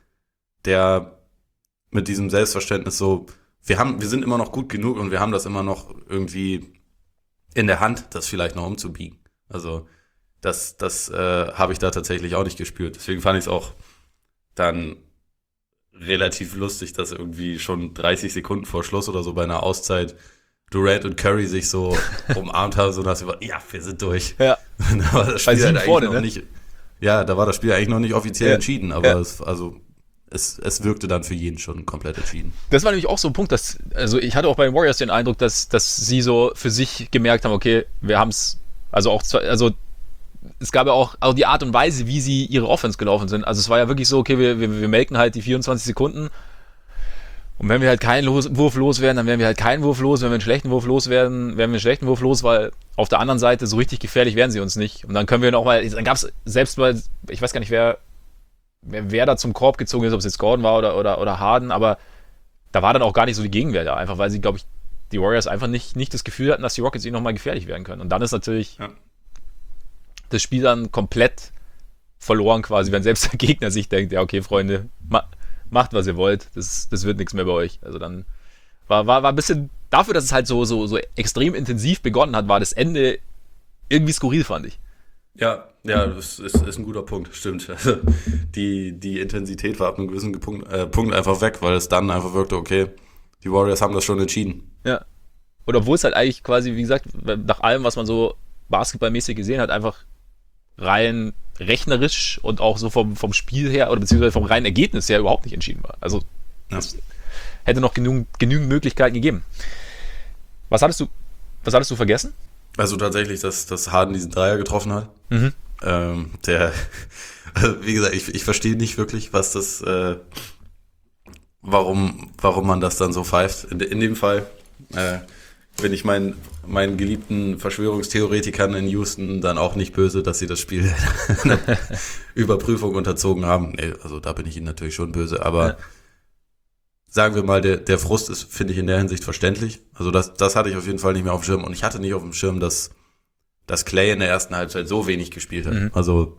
diesem Selbstverständnis so, wir sind immer noch gut genug und wir haben das immer noch irgendwie in der Hand, das vielleicht noch umzubiegen. Also das habe ich da tatsächlich auch nicht gespürt. Deswegen fand ich es auch dann relativ lustig, dass irgendwie schon 30 Sekunden vor Schluss oder so bei einer Auszeit Durant und Curry sich so umarmt haben, so dass wir wir sind durch. Ja. Da war das Spiel halt eigentlich noch nicht. Ja, da war das Spiel eigentlich noch nicht offiziell entschieden, aber es wirkte dann für jeden schon komplett entschieden. Das war nämlich auch so ein Punkt, also ich hatte auch bei den Warriors den Eindruck, dass sie so für sich gemerkt haben, okay, wir haben es, es gab ja auch die Art und Weise, wie sie ihre Offense gelaufen sind. Also es war ja wirklich so, okay, wir melken halt die 24 Sekunden und wenn wir halt keinen Wurf loswerden, dann werden wir halt keinen Wurf los. Wenn wir einen schlechten Wurf loswerden, werden wir einen schlechten Wurf los, weil auf der anderen Seite so richtig gefährlich werden sie uns nicht. Und dann können wir dann gab es selbst mal, ich weiß gar nicht, wer da zum Korb gezogen ist, ob es jetzt Gordon war oder Harden, aber da war dann auch gar nicht so die Gegenwehr da, einfach weil sie, glaube ich, die Warriors einfach nicht das Gefühl hatten, dass die Rockets ihnen nochmal gefährlich werden können. Und dann ist natürlich das Spiel dann komplett verloren quasi, wenn selbst der Gegner sich denkt, ja okay, Freunde, macht, was ihr wollt, das wird nichts mehr bei euch. Also dann war ein bisschen, dafür, dass es halt so extrem intensiv begonnen hat, war das Ende irgendwie skurril, fand ich. Ja, das ist ein guter Punkt, stimmt. Also die Intensität war ab einem gewissen Punkt einfach weg, weil es dann einfach wirkte, okay, die Warriors haben das schon entschieden. Ja. Und obwohl es halt eigentlich quasi, wie gesagt, nach allem, was man so basketballmäßig gesehen hat, einfach rein rechnerisch und auch so vom Spiel her oder beziehungsweise vom reinen Ergebnis her überhaupt nicht entschieden war. Also es hätte noch genügend Möglichkeiten gegeben. Was hattest du vergessen? Also tatsächlich, dass Harden diesen Dreier getroffen hat. Mhm. Also wie gesagt, ich verstehe nicht wirklich, was das, warum man das dann so pfeift. In dem Fall bin ich meinen geliebten Verschwörungstheoretikern in Houston dann auch nicht böse, dass sie das Spiel Überprüfung unterzogen haben. Nee, also da bin ich ihnen natürlich schon böse, aber sagen wir mal, der Frust ist, finde ich, in der Hinsicht verständlich. Also das hatte ich auf jeden Fall nicht mehr auf dem Schirm und ich hatte nicht auf dem Schirm, dass Clay in der ersten Halbzeit so wenig gespielt hat. Mhm. Also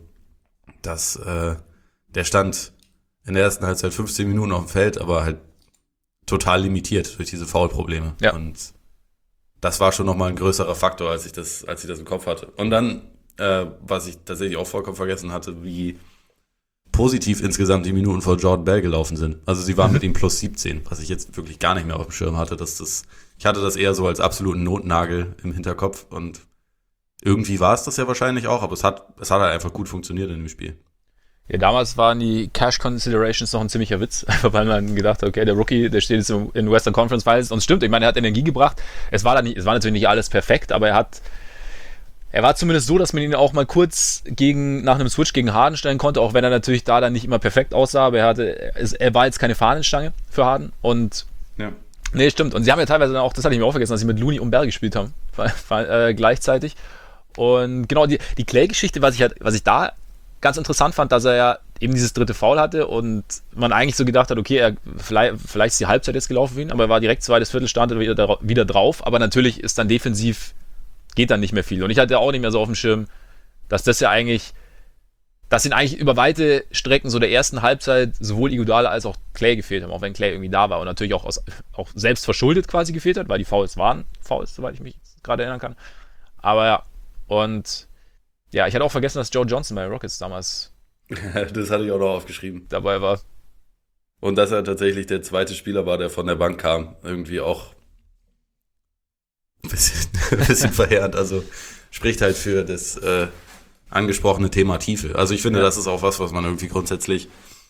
der stand in der ersten Halbzeit 15 Minuten auf dem Feld, aber halt total limitiert durch diese Foul-Probleme. Ja. Und das war schon nochmal ein größerer Faktor, als ich das im Kopf hatte. Und dann, was ich tatsächlich auch vollkommen vergessen hatte, wie positiv insgesamt die Minuten vor Jordan Bell gelaufen sind. Also sie waren mit ihm plus 17, was ich jetzt wirklich gar nicht mehr auf dem Schirm hatte. Ich hatte das eher so als absoluten Notnagel im Hinterkopf und irgendwie war es das ja wahrscheinlich auch, aber es hat halt einfach gut funktioniert in dem Spiel. Ja, damals waren die Cash Considerations noch ein ziemlicher Witz, einfach weil man gedacht hat, okay, der Rookie, der steht jetzt in Western Conference Finals und es stimmt, ich meine, er hat Energie gebracht. Es war natürlich nicht alles perfekt, aber er war zumindest so, dass man ihn auch mal kurz nach einem Switch gegen Harden stellen konnte, auch wenn er natürlich da dann nicht immer perfekt aussah, aber er war jetzt keine Fahnenstange für Harden und nee, stimmt. Und sie haben ja teilweise dann auch, das hatte ich mir auch vergessen, dass sie mit Looney und Bell gespielt haben, gleichzeitig. Und genau, die Clay-Geschichte, was ich da ganz interessant fand, dass er ja eben dieses dritte Foul hatte und man eigentlich so gedacht hat, okay, vielleicht ist die Halbzeit jetzt gelaufen für ihn, aber er war direkt zweites Viertel, stand wieder drauf, aber natürlich ist dann defensiv, geht dann nicht mehr viel. Und ich hatte auch nicht mehr so auf dem Schirm, dass ihn eigentlich über weite Strecken so der ersten Halbzeit sowohl Iguodala als auch Clay gefehlt haben, auch wenn Clay irgendwie da war und natürlich auch selbst verschuldet quasi gefehlt hat, weil die Fouls waren Fouls, soweit ich mich gerade erinnern kann. Aber ja, und ja, ich hatte auch vergessen, dass Joe Johnson bei Rockets damals das hatte ich auch noch aufgeschrieben. Dabei war. Und dass er tatsächlich der zweite Spieler war, der von der Bank kam. Irgendwie auch ein bisschen verheerend. Also spricht halt für das angesprochene Thema Tiefe. Also ich finde, das ist auch was man irgendwie grundsätzlich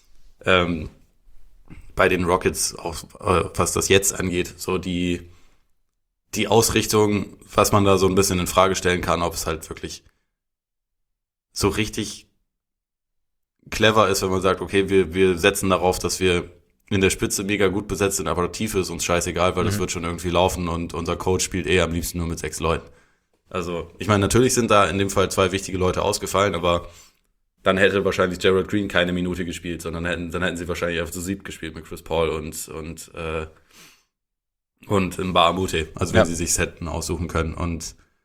bei den Rockets, auch was das jetzt angeht, so die Ausrichtung, was man da so ein bisschen in Frage stellen kann, ob es halt wirklich so richtig clever ist, wenn man sagt, okay, wir setzen darauf, dass wir in der Spitze mega gut besetzt sind, aber die Tiefe ist uns scheißegal, weil das wird schon irgendwie laufen und unser Coach spielt am liebsten nur mit 6 Leuten. Also, ich meine, natürlich sind da in dem Fall 2 wichtige Leute ausgefallen, aber dann hätte wahrscheinlich Gerald Green keine Minute gespielt, sondern dann hätten sie wahrscheinlich auf zu 7 gespielt mit Chris Paul und Mbah a Moute, also wenn sie sich hätten aussuchen können. Und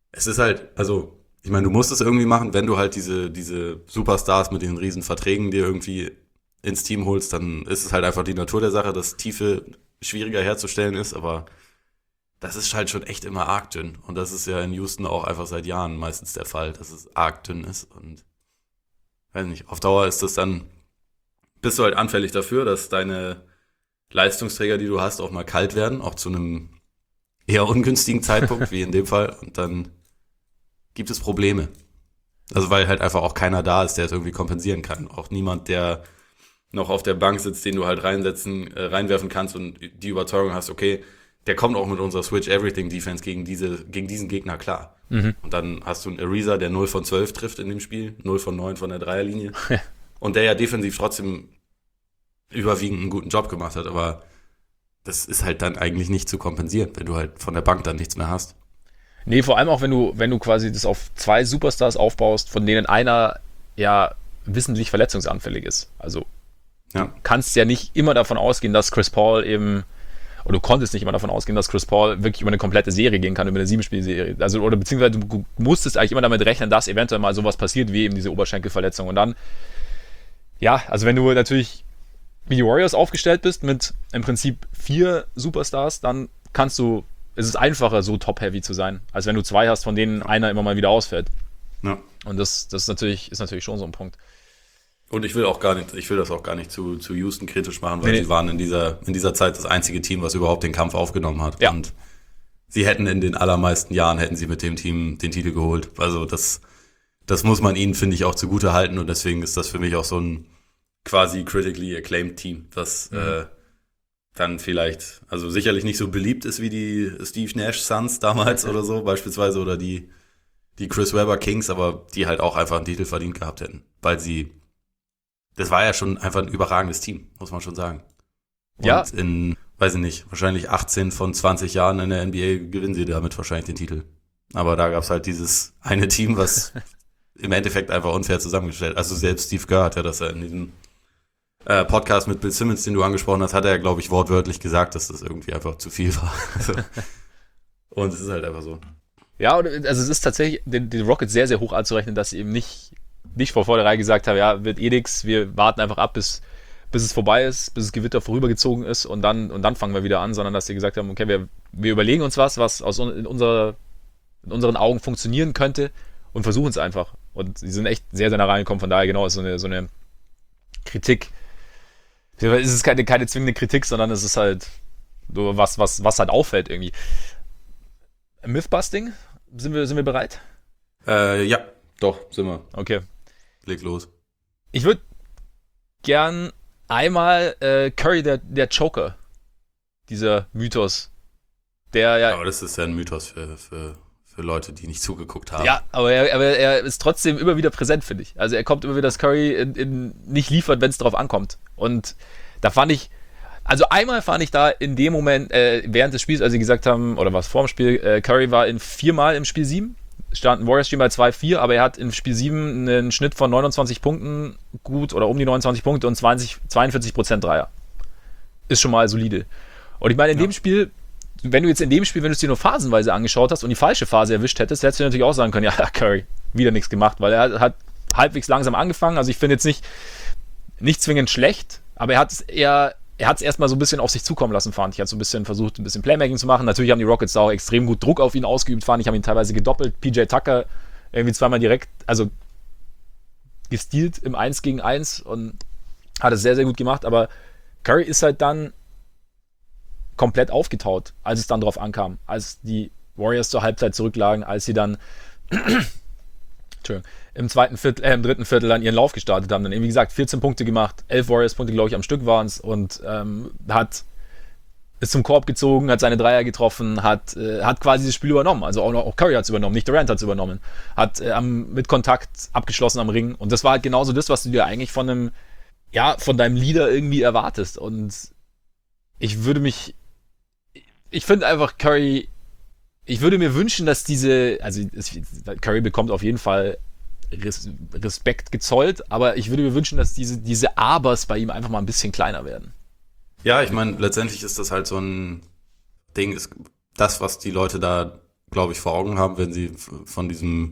Es ist halt, also, ich meine, du musst es irgendwie machen, wenn du halt diese Superstars mit den riesen Verträgen dir irgendwie ins Team holst, dann ist es halt einfach die Natur der Sache, dass Tiefe schwieriger herzustellen ist, aber das ist halt schon echt immer arg dünn. Und das ist ja in Houston auch einfach seit Jahren meistens der Fall, dass es arg dünn ist. Und weiß nicht, auf Dauer ist das dann, bist du halt anfällig dafür, dass deine Leistungsträger, die du hast, auch mal kalt werden, auch zu einem eher ungünstigen Zeitpunkt, wie in dem Fall. Und dann gibt es Probleme. Also weil halt einfach auch keiner da ist, der es irgendwie kompensieren kann. Auch niemand, der noch auf der Bank sitzt, den du halt reinwerfen kannst und die Überzeugung hast, okay, der kommt auch mit unserer Switch-Everything-Defense gegen diesen Gegner klar. Mhm. Und dann hast du einen Ariza, der 0 von 12 trifft in dem Spiel, 0 von 9 von der Dreierlinie. Und der ja defensiv trotzdem überwiegend einen guten Job gemacht hat, aber das ist halt dann eigentlich nicht zu kompensieren, wenn du halt von der Bank dann nichts mehr hast. Nee, vor allem auch, wenn du quasi das auf 2 Superstars aufbaust, von denen einer ja wissentlich verletzungsanfällig ist. Also du kannst ja nicht immer davon ausgehen, dass Chris Paul eben, oder du konntest nicht immer davon ausgehen, dass Chris Paul wirklich über eine komplette Serie gehen kann, über eine 7-Spiel-Serie. Also, oder beziehungsweise du musstest eigentlich immer damit rechnen, dass eventuell mal sowas passiert, wie eben diese Oberschenkelverletzung. Und dann, ja, also wenn du natürlich wie die Warriors aufgestellt bist mit im Prinzip 4 Superstars, dann ist es einfacher, so top-heavy zu sein, als wenn du 2 hast, von denen einer immer mal wieder ausfällt. Ja. Und das ist natürlich schon so ein Punkt. Und ich will das auch gar nicht zu Houston kritisch machen, weil sie waren in dieser Zeit das einzige Team, was überhaupt den Kampf aufgenommen hat. Ja. Und sie hätten in den allermeisten Jahren mit dem Team den Titel geholt. Also das muss man ihnen, finde ich, auch zugute halten. Und deswegen ist das für mich auch so ein quasi critically acclaimed Team, das dann vielleicht, also sicherlich nicht so beliebt ist wie die Steve Nash Suns damals oder so beispielsweise oder die Chris Webber Kings, aber die halt auch einfach einen Titel verdient gehabt hätten, weil das war ja schon einfach ein überragendes Team, muss man schon sagen. Und ja. In, weiß ich nicht, wahrscheinlich 18 von 20 Jahren in der NBA gewinnen sie damit wahrscheinlich den Titel. Aber da gab es halt dieses eine Team, was im Endeffekt einfach unfair zusammengestellt. Also selbst Steve Kerr hat ja das ja in diesem Podcast mit Bill Simmons, den du angesprochen hast, hat er, glaube ich, wortwörtlich gesagt, dass das irgendwie einfach zu viel war. Und es ist halt einfach so. Ja, also es ist tatsächlich den Rockets sehr, sehr hoch anzurechnen, dass sie eben nicht vor vornherein gesagt haben, ja, wird eh nix, wir warten einfach ab, bis es vorbei ist, bis das Gewitter vorübergezogen ist und dann fangen wir wieder an, sondern dass sie gesagt haben, okay, wir überlegen uns was in unseren Augen funktionieren könnte und versuchen es einfach. Und sie sind echt sehr, sehr nah reingekommen, von daher genau ist so eine Kritik. Es ist keine zwingende Kritik, sondern es ist halt so was halt auffällt irgendwie. Mythbusting? Sind wir bereit? Ja, doch, sind wir. Okay. Leg los. Ich würde gern einmal Curry, der Joker, dieser Mythos, der ja... Aber das ist ja ein Mythos für Leute, die nicht zugeguckt haben. Ja, aber er ist trotzdem immer wieder präsent, finde ich. Also er kommt immer wieder, dass Curry nicht liefert, wenn es drauf ankommt. Und da einmal fand ich da in dem Moment, während des Spiels, als sie gesagt haben, oder was vor dem Spiel, Curry war 4-mal im Spiel 7, stand ein Warriors-Team bei 2-4, aber er hat im Spiel 7 einen Schnitt von 29 Punkten gut oder um die 29 Punkte und 42% Dreier. Ist schon mal solide. Und ich meine, in dem Spiel, wenn du es dir nur phasenweise angeschaut hast und die falsche Phase erwischt hättest du natürlich auch sagen können, ja, Curry, wieder nichts gemacht, weil er hat halbwegs langsam angefangen. Also ich finde jetzt nicht zwingend schlecht, aber er hat es erstmal so ein bisschen auf sich zukommen lassen, fand ich. Er hat so ein bisschen versucht, ein bisschen Playmaking zu machen. Natürlich haben die Rockets da auch extrem gut Druck auf ihn ausgeübt, fand ich. Haben ihn teilweise gedoppelt. PJ Tucker irgendwie zweimal direkt, also gestealt im 1 gegen 1 und hat es sehr, sehr gut gemacht. Aber Curry ist halt dann komplett aufgetaut, als es dann drauf ankam. Als die Warriors zur Halbzeit zurücklagen, als sie dann im dritten Viertel dann ihren Lauf gestartet haben. Dann eben, wie gesagt, 14 Punkte gemacht, 11 Warriors-Punkte, glaube ich, am Stück waren es und ist zum Korb gezogen, hat seine Dreier getroffen, hat quasi das Spiel übernommen. Also auch Curry hat es übernommen, nicht Durant hat es übernommen. Hat mit Kontakt abgeschlossen am Ring und das war halt genauso das, was du dir eigentlich von deinem Leader irgendwie erwartest. Und ich finde einfach Curry, ich würde mir wünschen, dass Curry bekommt auf jeden Fall Respekt gezollt, aber ich würde mir wünschen, dass diese Abers bei ihm einfach mal ein bisschen kleiner werden. Ja, ich meine, letztendlich ist das halt so ein Ding, ist das, was die Leute da glaube ich, vor Augen haben, wenn sie von diesem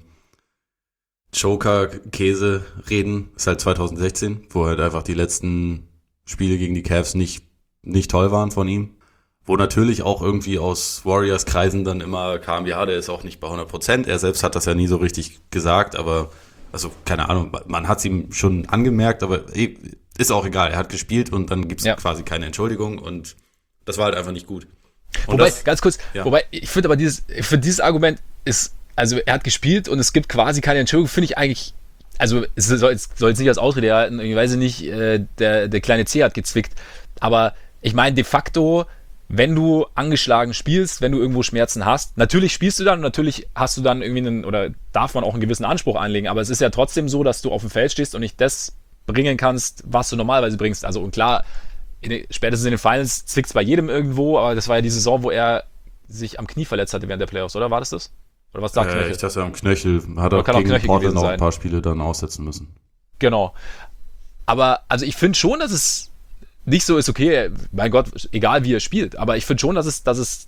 Joker-Käse reden. Ist halt 2016, wo halt einfach die letzten Spiele gegen die Cavs nicht toll waren von ihm. Wo natürlich auch irgendwie aus Warriors-Kreisen dann immer kam, ja, der ist auch nicht bei 100%. Er selbst hat das ja nie so richtig gesagt, aber, also, keine Ahnung, man hat es ihm schon angemerkt, aber ist auch egal. Er hat gespielt und dann gibt es quasi keine Entschuldigung und das war halt einfach nicht gut. Und wobei, ganz kurz, ich finde aber dieses Argument ist, also er hat gespielt und es gibt quasi keine Entschuldigung, finde ich eigentlich, also es soll jetzt nicht als Ausrede erhalten, ich weiß nicht, der kleine C hat gezwickt, aber ich meine de facto, wenn du angeschlagen spielst, wenn du irgendwo Schmerzen hast, natürlich spielst du dann und natürlich hast du dann irgendwie oder darf man auch einen gewissen Anspruch anlegen, aber es ist ja trotzdem so, dass du auf dem Feld stehst und nicht das bringen kannst, was du normalerweise bringst. Also und klar, spätestens in den Finals zwickt es bei jedem irgendwo, aber das war ja die Saison, wo er sich am Knie verletzt hatte während der Playoffs, oder? War das? Oder was sagt Knöchel? Ich dachte, am Knöchel hat er gegen Portland noch ein paar Spiele dann aussetzen müssen. Genau. Aber also ich finde schon, dass es nicht so ist, okay, mein Gott, egal wie er spielt, aber ich finde schon, dass es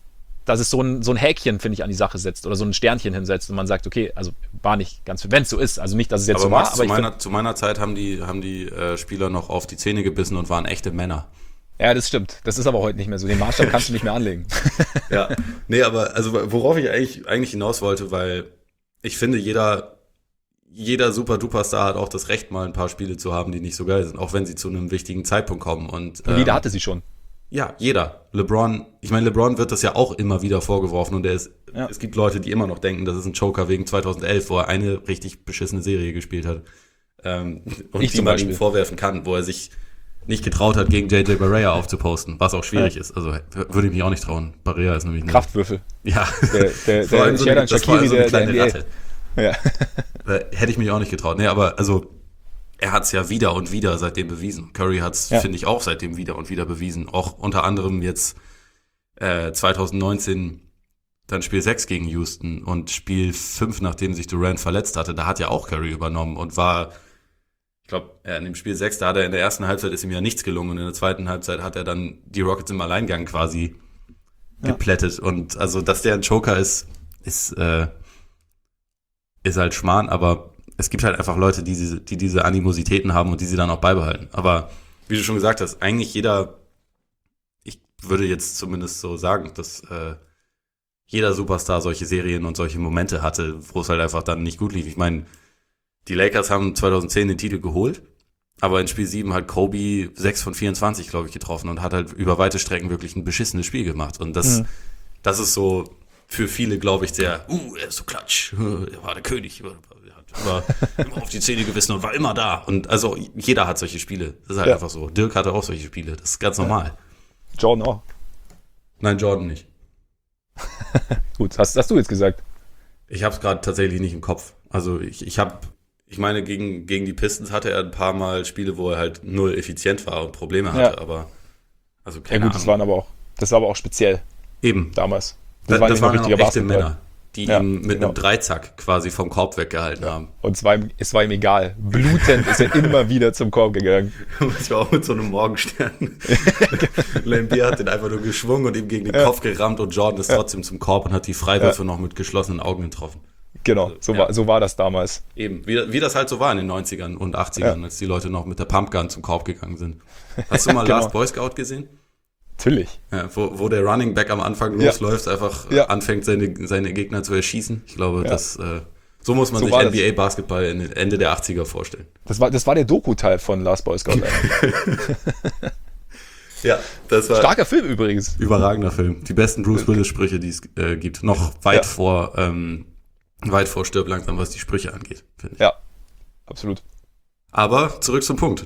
so ein Häkchen, finde ich, an die Sache setzt oder so ein Sternchen hinsetzt und man sagt, okay, also war nicht ganz, wenn es so ist, also nicht, dass es jetzt so war. Aber zu meiner Zeit haben die Spieler noch auf die Zähne gebissen und waren echte Männer. Ja, das stimmt. Das ist aber heute nicht mehr so. Den Maßstab kannst du nicht mehr anlegen. Ja, nee, aber also worauf ich eigentlich hinaus wollte, weil ich finde, jeder Super-Duper-Star hat auch das Recht, mal ein paar Spiele zu haben, die nicht so geil sind, auch wenn sie zu einem wichtigen Zeitpunkt kommen. Und jeder hatte sie schon. Ja, jeder. LeBron wird das ja auch immer wieder vorgeworfen und es gibt Leute, die immer noch denken, das ist ein Joker wegen 2011, wo er eine richtig beschissene Serie gespielt hat. Und die man ihm vorwerfen kann, wo er sich nicht getraut hat, gegen JJ Barea aufzuposten, was auch schwierig ist. Also würde ich mich auch nicht trauen. Barea ist nämlich Kraftwürfel. Ja. Der Sheridan Shaqiri, der kleine Latte. Ja. Hätte ich mich auch nicht getraut. Nee, aber also er hat es ja wieder und wieder seitdem bewiesen. Curry hat es, finde ich, auch seitdem wieder und wieder bewiesen. Auch unter anderem jetzt 2019 dann Spiel 6 gegen Houston und Spiel 5, nachdem sich Durant verletzt hatte. Da hat ja auch Curry übernommen und war, ich glaube, in dem Spiel 6, da hat er in der ersten Halbzeit ist ihm ja nichts gelungen und in der zweiten Halbzeit hat er dann die Rockets im Alleingang quasi geplättet. Und also, dass der ein Joker ist halt Schmarrn, aber es gibt halt einfach Leute, die diese Animositäten haben und die sie dann auch beibehalten. Aber wie du schon gesagt hast, eigentlich ich würde jetzt zumindest so sagen, dass jeder Superstar solche Serien und solche Momente hatte, wo es halt einfach dann nicht gut lief. Ich meine, die Lakers haben 2010 den Titel geholt, aber in Spiel 7 hat Kobe 6 von 24, glaube ich, getroffen und hat halt über weite Strecken wirklich ein beschissenes Spiel gemacht. Und das ist so für viele, glaube ich, sehr, er ist so klatsch, er war der König, er hat immer auf die Zähne gebissen und war immer da. Und also jeder hat solche Spiele, das ist halt einfach so. Dirk hatte auch solche Spiele, das ist ganz normal. Jordan auch. Nein, Jordan nicht. Gut, hast du jetzt gesagt. Ich habe es gerade tatsächlich nicht im Kopf. Also ich meine, gegen die Pistons hatte er ein paar Mal Spiele, wo er halt null effizient war und Probleme hatte, aber also keine Ahnung. Das war aber auch speziell. Eben. Damals. Das waren auch echte Männer, die ihn mit einem Dreizack quasi vom Korb weggehalten haben. Und es war ihm egal. Blutend ist er immer wieder zum Korb gegangen. Das war auch mit so einem Morgenstern. Lambier hat den einfach nur geschwungen und ihm gegen den Kopf gerammt und Jordan ist trotzdem zum Korb und hat die Freiwürfe noch mit geschlossenen Augen getroffen. Genau, so war das damals. Eben, wie das halt so war in den 90ern und 80ern, als die Leute noch mit der Pumpgun zum Korb gegangen sind. Hast du mal Last Boy Scout gesehen? Natürlich. Ja, wo der Running Back am Anfang losläuft, einfach anfängt, seine Gegner zu erschießen. Ich glaube, so muss man sich NBA-Basketball Ende der 80er vorstellen. Das war der Doku-Teil von Last Boy Scout. Ja, das war starker Film übrigens. Überragender Film. Die besten Bruce Willis-Sprüche, die es gibt. Noch weit vor Stirb langsam, was die Sprüche angeht, finde ich. Ja, absolut. Aber zurück zum Punkt.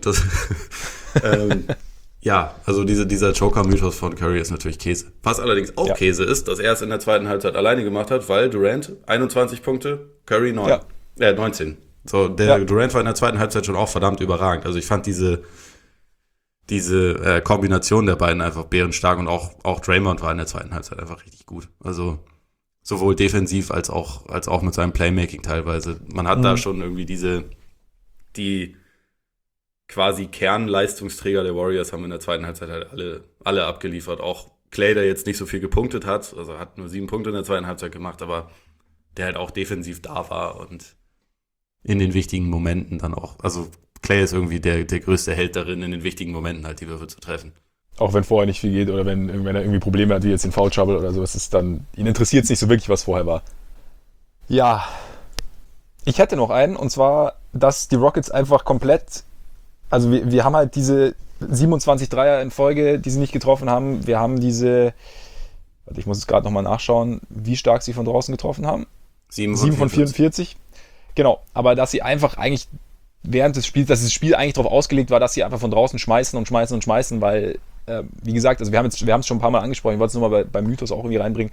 Ja, also dieser Joker-Mythos von Curry ist natürlich Käse. Was allerdings auch Käse ist, dass er es in der zweiten Halbzeit alleine gemacht hat, weil Durant 21 Punkte, Curry 19. So, Durant war in der zweiten Halbzeit schon auch verdammt überragend. Also ich fand diese Kombination der beiden einfach bärenstark und auch Draymond war in der zweiten Halbzeit einfach richtig gut. Also sowohl defensiv als auch mit seinem Playmaking teilweise. Man hat da schon irgendwie die quasi Kernleistungsträger der Warriors haben in der zweiten Halbzeit halt alle abgeliefert. Auch Clay, der jetzt nicht so viel gepunktet hat, also hat nur 7 Punkte in der zweiten Halbzeit gemacht, aber der halt auch defensiv da war und in den wichtigen Momenten dann auch, also Clay ist irgendwie der größte Held darin, in den wichtigen Momenten halt die Würfe zu treffen. Auch wenn vorher nicht viel geht oder wenn er irgendwie Probleme hat, wie jetzt den Foul Trouble oder sowas, ist dann, ihn interessiert es nicht so wirklich, was vorher war. Ja, ich hätte noch einen, und zwar, dass die Rockets einfach komplett, also wir haben halt diese 27 Dreier in Folge, die sie nicht getroffen haben. Wir haben diese, warte, ich muss es gerade nochmal nachschauen, wie stark sie von draußen getroffen haben. 7 von 44. Genau, aber dass sie einfach eigentlich während des Spiels, dass das Spiel eigentlich darauf ausgelegt war, dass sie einfach von draußen schmeißen, weil, wie gesagt, also wir haben es schon ein paar Mal angesprochen, ich wollte es nur mal beim Mythos auch irgendwie reinbringen.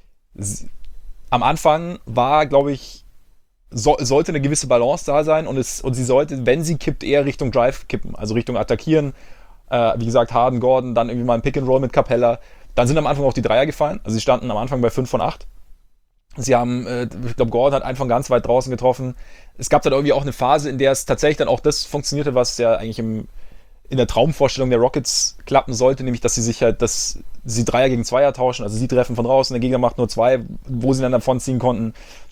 Am Anfang war, glaube ich, sollte eine gewisse Balance da sein und sie sollte, wenn sie kippt, eher Richtung Drive kippen, also Richtung Attackieren. Wie gesagt, Harden, Gordon, dann irgendwie mal ein Pick-and-Roll mit Capella. Dann sind am Anfang auch die Dreier gefallen. Also sie standen am Anfang bei 5 von 8. Sie haben, ich glaube, Gordon hat einen von ganz weit draußen getroffen. Es gab dann irgendwie auch eine Phase, in der es tatsächlich dann auch das funktionierte, was ja eigentlich in der Traumvorstellung der Rockets klappen sollte, nämlich, dass sie Dreier gegen Zweier tauschen, also sie treffen von draußen, der Gegner macht nur 2, wo sie dann davon ziehen konnten.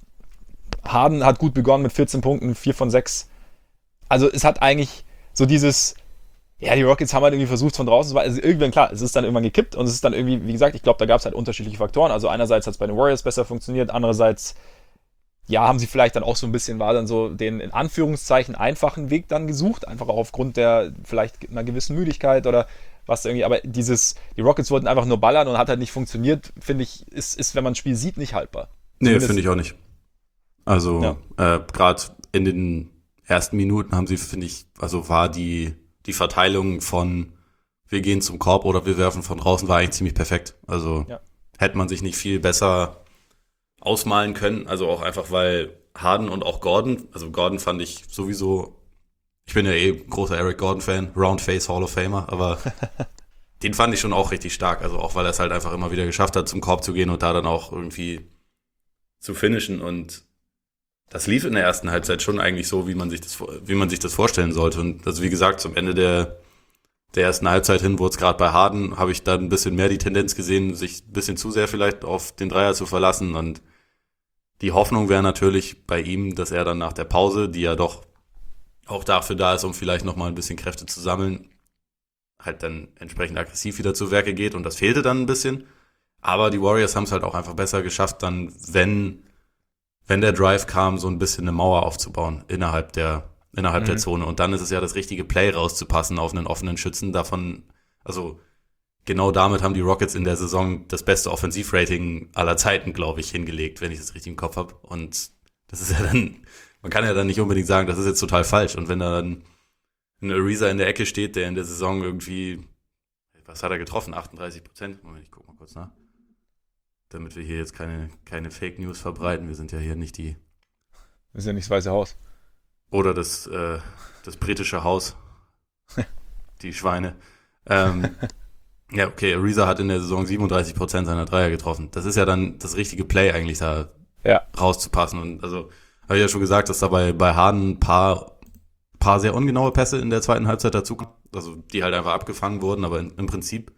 Harden hat gut begonnen mit 14 Punkten, 4 von 6. Also es hat eigentlich so dieses, ja, die Rockets haben halt irgendwie versucht von draußen, also irgendwann, klar, es ist dann irgendwann gekippt und es ist dann irgendwie, wie gesagt, ich glaube, da gab es halt unterschiedliche Faktoren. Also einerseits hat es bei den Warriors besser funktioniert, andererseits, ja, haben sie vielleicht dann auch so ein bisschen, war dann so den in Anführungszeichen einfachen Weg dann gesucht, einfach auch aufgrund der vielleicht einer gewissen Müdigkeit oder was irgendwie, aber die Rockets wollten einfach nur ballern und hat halt nicht funktioniert, finde ich, ist, wenn man ein Spiel sieht, nicht haltbar. Nee, finde ich auch nicht. Also, gerade in den ersten Minuten haben sie, finde ich, also war die Verteilung von wir gehen zum Korb oder wir werfen von draußen war eigentlich ziemlich perfekt. Also hätte man sich nicht viel besser ausmalen können. Also auch einfach, weil Harden und auch Gordon, also Gordon fand ich sowieso, ich bin ja großer Eric Gordon-Fan, Roundface Hall of Famer, aber den fand ich schon auch richtig stark. Also auch, weil er es halt einfach immer wieder geschafft hat, zum Korb zu gehen und da dann auch irgendwie zu finishen. Und das lief in der ersten Halbzeit schon eigentlich so, wie man sich das vorstellen sollte. Und also wie gesagt, zum Ende der ersten Halbzeit hin, wurde es gerade bei Harden, habe ich dann ein bisschen mehr die Tendenz gesehen, sich ein bisschen zu sehr vielleicht auf den Dreier zu verlassen. Und die Hoffnung wäre natürlich bei ihm, dass er dann nach der Pause, die ja doch auch dafür da ist, um vielleicht nochmal ein bisschen Kräfte zu sammeln, halt dann entsprechend aggressiv wieder zu Werke geht. Und das fehlte dann ein bisschen. Aber die Warriors haben es halt auch einfach besser geschafft, dann, wenn der Drive kam, so ein bisschen eine Mauer aufzubauen innerhalb der Zone. Und dann ist es ja das richtige Play rauszupassen auf einen offenen Schützen. Also genau damit haben die Rockets in der Saison das beste Offensivrating aller Zeiten, glaube ich, hingelegt, wenn ich das richtig im Kopf habe. Und das ist ja dann, man kann ja dann nicht unbedingt sagen, das ist jetzt total falsch. Und wenn da dann ein Ariza in der Ecke steht, der in der Saison irgendwie, was hat er getroffen? 38%? Moment, ich guck mal kurz nach. Damit wir hier jetzt keine Fake News verbreiten. Wir sind ja hier nicht die... Das ist ja nicht das Weiße Haus. Oder das britische Haus. Die Schweine. Ja, okay, Ariza hat in der Saison 37% seiner Dreier getroffen. Das ist ja dann das richtige Play eigentlich, da rauszupassen. Und also, habe ich ja schon gesagt, dass da bei Harden ein paar sehr ungenaue Pässe in der zweiten Halbzeit dazu, also die halt einfach abgefangen wurden, aber im Prinzip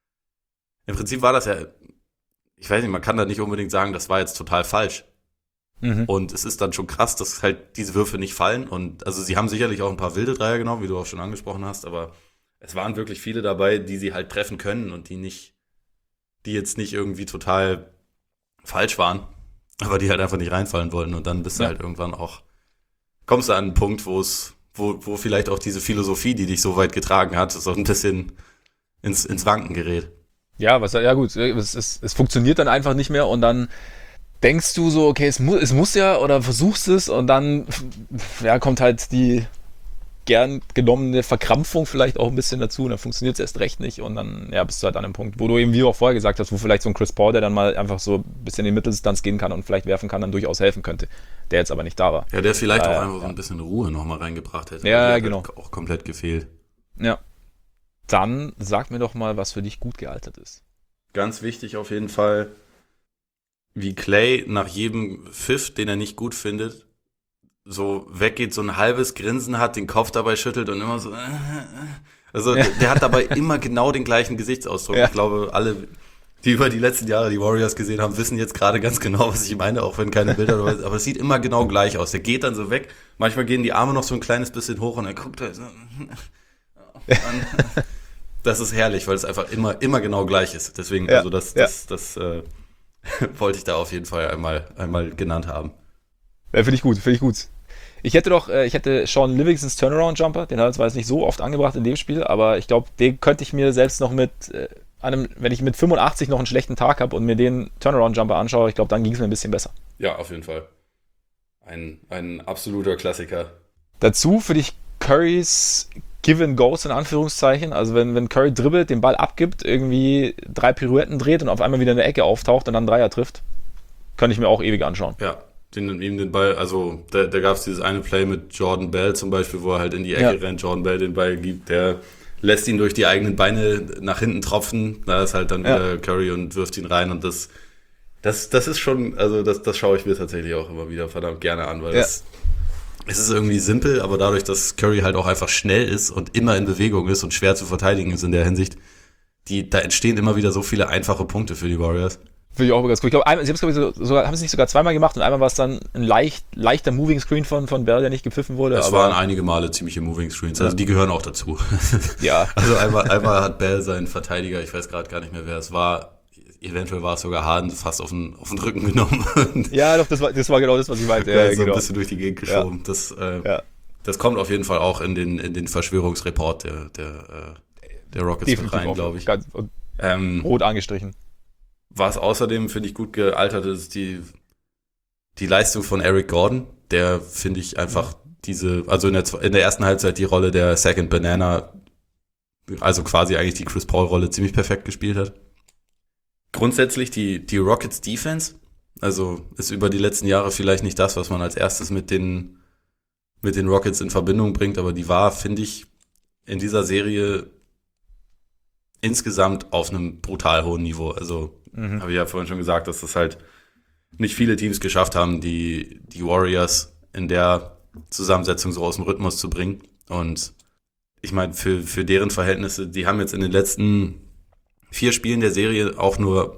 war das ja, ich weiß nicht, man kann da nicht unbedingt sagen, das war jetzt total falsch. Mhm. Und es ist dann schon krass, dass halt diese Würfe nicht fallen. Und also sie haben sicherlich auch ein paar wilde Dreier genommen, wie du auch schon angesprochen hast, aber es waren wirklich viele dabei, die sie halt treffen können und die jetzt nicht irgendwie total falsch waren, aber die halt einfach nicht reinfallen wollten. Und dann bist du halt irgendwann auch, kommst du an einen Punkt, wo vielleicht auch diese Philosophie, die dich so weit getragen hat, so ein bisschen ins Wanken gerät. Ja, gut, es funktioniert dann einfach nicht mehr und dann denkst du so, okay, es muss ja, oder versuchst es und dann kommt halt die gern genommene Verkrampfung vielleicht auch ein bisschen dazu und dann funktioniert es erst recht nicht und dann bist du halt an einem Punkt, wo du eben, wie du auch vorher gesagt hast, wo vielleicht so ein Chris Paul, der dann mal einfach so ein bisschen in die Mitteldistanz gehen kann und vielleicht werfen kann, dann durchaus helfen könnte, der jetzt aber nicht da war. Ja, der vielleicht auch einfach so ein bisschen Ruhe nochmal reingebracht hätte. Ja, genau. Hat auch komplett gefehlt. Ja. Dann sag mir doch mal, was für dich gut gealtert ist. Ganz wichtig auf jeden Fall, wie Clay nach jedem Pfiff, den er nicht gut findet, so weggeht, so ein halbes Grinsen hat, den Kopf dabei schüttelt und immer so. Also der hat dabei immer genau den gleichen Gesichtsausdruck. Ja. Ich glaube, alle die über die letzten Jahre die Warriors gesehen haben, wissen jetzt gerade ganz genau, was ich meine, auch wenn keine Bilder, aber es sieht immer genau gleich aus. Der geht dann so weg, manchmal gehen die Arme noch so ein kleines bisschen hoch und er guckt halt so. Das ist herrlich, weil es einfach immer genau gleich ist. Deswegen, also das wollte ich da auf jeden Fall einmal genannt haben. Ja, finde ich gut. Ich hätte Sean Livingstons Turnaround-Jumper, den hat er zwar jetzt nicht so oft angebracht in dem Spiel, aber ich glaube, den könnte ich mir selbst noch wenn ich mit 85 noch einen schlechten Tag habe und mir den Turnaround-Jumper anschaue, ich glaube, dann ging es mir ein bisschen besser. Ja, auf jeden Fall. Ein absoluter Klassiker. Dazu für dich Currys Give-and-Goes in Anführungszeichen, also wenn Curry dribbelt, den Ball abgibt, irgendwie 3 Pirouetten dreht und auf einmal wieder in der Ecke auftaucht und dann Dreier trifft, könnte ich mir auch ewig anschauen. Ja, ihm den Ball, also da gab es dieses eine Play mit Jordan Bell zum Beispiel, wo er halt in die Ecke rennt, Jordan Bell den Ball gibt, der lässt ihn durch die eigenen Beine nach hinten tropfen, da ist halt dann wieder Curry und wirft ihn rein und das ist schon, also das schaue ich mir tatsächlich auch immer wieder verdammt gerne an, weil es ist irgendwie simpel, aber dadurch, dass Curry halt auch einfach schnell ist und immer in Bewegung ist und schwer zu verteidigen ist in der Hinsicht, da entstehen immer wieder so viele einfache Punkte für die Warriors. Finde ich auch ganz cool. Ich glaube, haben sie nicht sogar zweimal gemacht und einmal war es dann ein leichter Moving Screen von Bell, der nicht gepfiffen wurde. Es waren einige Male ziemliche Moving Screens, also die gehören auch dazu. Ja. Also einmal hat Bell seinen Verteidiger, ich weiß gerade gar nicht mehr, wer es war, eventuell war es sogar Harden, fast auf den Rücken genommen. Ja, doch, das war genau das, was ich meinte. Ja, so ein bisschen durch die Gegend geschoben. Ja. Das kommt auf jeden Fall auch in den Verschwörungsreport der Rockets mit rein, glaube ich. Rot angestrichen. Was außerdem, finde ich, gut gealtert ist, die Leistung von Eric Gordon, der, finde ich, einfach also in der ersten Halbzeit die Rolle der Second Banana, also quasi eigentlich die Chris Paul-Rolle ziemlich perfekt gespielt hat. Grundsätzlich die Rockets Defense, also ist über die letzten Jahre vielleicht nicht das, was man als erstes mit den Rockets in Verbindung bringt, aber die war, finde ich, in dieser Serie insgesamt auf einem brutal hohen Niveau. Also habe ich ja vorhin schon gesagt, dass das halt nicht viele Teams geschafft haben, die Warriors in der Zusammensetzung so aus dem Rhythmus zu bringen. Und ich meine, für deren Verhältnisse, die haben jetzt in den letzten 4 Spielen der Serie auch nur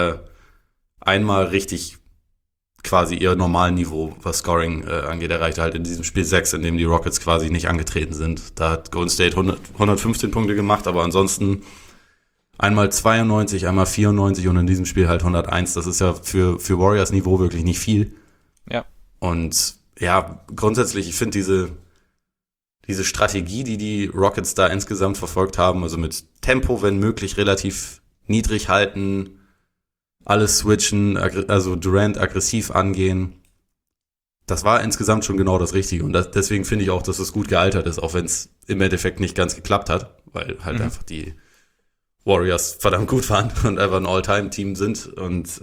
einmal richtig quasi ihr Normalniveau, was Scoring angeht, erreicht halt in diesem Spiel 6, in dem die Rockets quasi nicht angetreten sind. Da hat Golden State 115 Punkte gemacht, aber ansonsten einmal 92, einmal 94 und in diesem Spiel halt 101. Das ist ja für Warriors Niveau wirklich nicht viel. Ja. Und ja, grundsätzlich, ich finde diese Strategie, die Rockets da insgesamt verfolgt haben, also mit Tempo, wenn möglich, relativ niedrig halten, alles switchen, also Durant aggressiv angehen, das war insgesamt schon genau das Richtige. Und deswegen finde ich auch, dass es gut gealtert ist, auch wenn es im Endeffekt nicht ganz geklappt hat, weil halt einfach die Warriors verdammt gut waren und einfach ein All-Time-Team sind und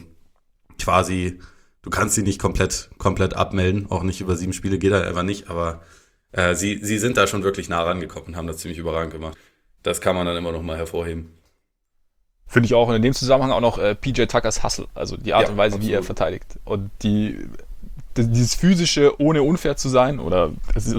quasi, du kannst sie nicht komplett abmelden, auch nicht über 7 Spiele, geht halt einfach nicht, aber sie sind da schon wirklich nah rangekommen und haben das ziemlich überragend gemacht. Das kann man dann immer noch mal hervorheben. Finde ich auch. Und in dem Zusammenhang auch noch PJ Tuckers Hustle, also die Art und Weise, absolut, wie er verteidigt. Und dieses physische, ohne unfair zu sein, oder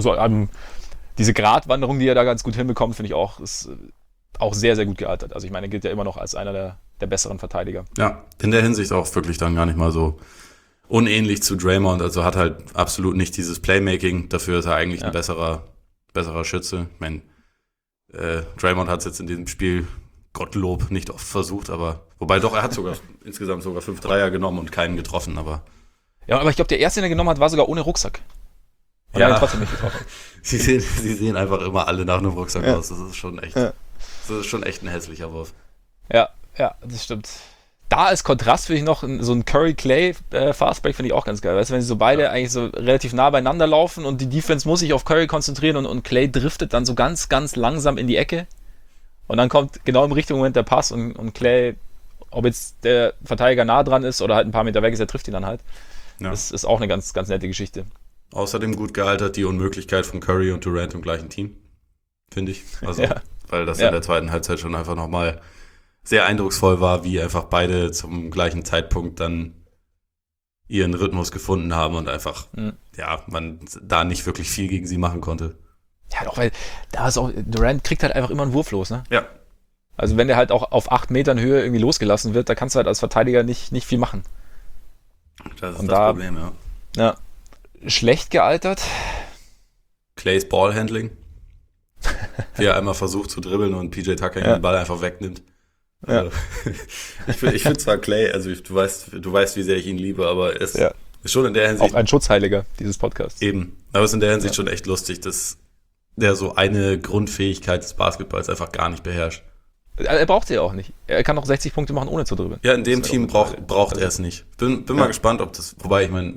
diese Gratwanderung, die er da ganz gut hinbekommt, finde ich auch, ist auch sehr, sehr gut gealtert. Also ich meine, er gilt ja immer noch als einer der besseren Verteidiger. Ja, in der Hinsicht auch wirklich dann gar nicht mal so unähnlich zu Draymond, also hat halt absolut nicht dieses Playmaking, dafür ist er eigentlich ein besserer Schütze. Ich meine, Draymond hat es jetzt in diesem Spiel, Gottlob, nicht oft versucht, aber wobei doch, er hat insgesamt 5 Dreier genommen und keinen getroffen, aber ja, aber ich glaube, der erste, den er genommen hat, war sogar ohne Rucksack. Und er hat ihn trotzdem nicht getroffen. Sie sehen einfach immer alle nach einem Rucksack aus, das ist schon echt ein hässlicher Wurf. Ja, das stimmt. Da als Kontrast finde ich noch so ein Curry-Clay-Fastbreak finde ich auch ganz geil. Weißt du, wenn sie so beide eigentlich so relativ nah beieinander laufen und die Defense muss sich auf Curry konzentrieren und Clay driftet dann so ganz, ganz langsam in die Ecke und dann kommt genau im richtigen Moment der Pass und Clay, ob jetzt der Verteidiger nah dran ist oder halt ein paar Meter weg ist, er trifft ihn dann halt. Ja. Das ist auch eine ganz, ganz nette Geschichte. Außerdem gut gealtert die Unmöglichkeit von Curry und Durant im gleichen Team, finde ich. Also, weil das in der zweiten Halbzeit schon einfach nochmal sehr eindrucksvoll war, wie einfach beide zum gleichen Zeitpunkt dann ihren Rhythmus gefunden haben und einfach, man da nicht wirklich viel gegen sie machen konnte. Ja, doch, weil da ist auch, Durant kriegt halt einfach immer einen Wurf los, ne? Ja. Also wenn der halt auch auf 8 Metern Höhe irgendwie losgelassen wird, da kannst du halt als Verteidiger nicht viel machen. Das ist das Problem, ja. Ja. Schlecht gealtert. Clays Ballhandling. Wie er einmal versucht zu dribbeln und PJ Tucker den Ball einfach wegnimmt. Ja. Ich finde zwar Clay, also du weißt, wie sehr ich ihn liebe, aber es ist schon in der Hinsicht... Auch ein Schutzheiliger dieses Podcasts. Eben. Aber es ist in der Hinsicht schon echt lustig, dass der so eine Grundfähigkeit des Basketballs einfach gar nicht beherrscht. Er braucht sie ja auch nicht. Er kann auch 60 Punkte machen, ohne zu dribbeln. Ja, in dem Team braucht er es nicht. Bin mal gespannt, ob das... Wobei, ich meine,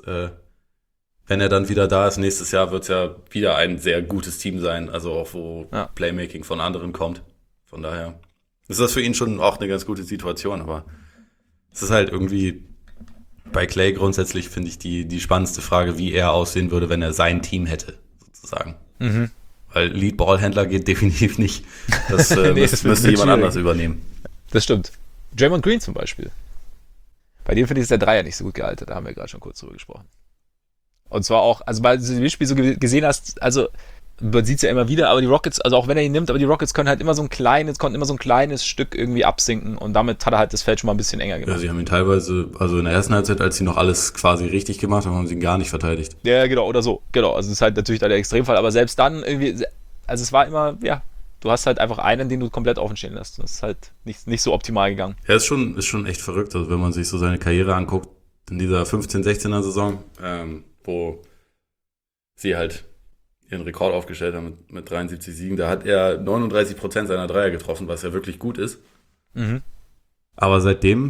wenn er dann wieder da ist, nächstes Jahr wird es ja wieder ein sehr gutes Team sein, also auch wo Playmaking von anderen kommt. Von daher ist das für ihn schon auch eine ganz gute Situation, aber es ist halt irgendwie bei Clay grundsätzlich, finde ich, die spannendste Frage, wie er aussehen würde, wenn er sein Team hätte, sozusagen. Mhm. Weil Lead-Ballhändler geht definitiv nicht. Das, müsste jemand anders übernehmen. Das stimmt. Draymond Green zum Beispiel. Bei dem finde ich, ist der Dreier nicht so gut gealtert, da haben wir gerade schon kurz drüber gesprochen. Und zwar auch, also weil du das Spiel so gesehen hast, also man sieht es ja immer wieder, aber die Rockets, also auch wenn er ihn nimmt, aber die Rockets konnten immer so ein kleines Stück irgendwie absinken und damit hat er halt das Feld schon mal ein bisschen enger gemacht. Ja, sie haben ihn teilweise, also in der ersten Halbzeit, als sie noch alles quasi richtig gemacht haben, haben sie ihn gar nicht verteidigt. Ja, genau, oder so. Genau, also es ist halt natürlich da der Extremfall, aber selbst dann irgendwie, also es war immer, du hast halt einfach einen, den du komplett offen stehen lässt. Das ist halt nicht so optimal gegangen. Ja, ist schon echt verrückt, also wenn man sich so seine Karriere anguckt, in dieser 15-16er Saison, wo sie halt ihren Rekord aufgestellt haben mit 73 Siegen. Da hat er 39% seiner Dreier getroffen, was ja wirklich gut ist. Mhm. Aber seitdem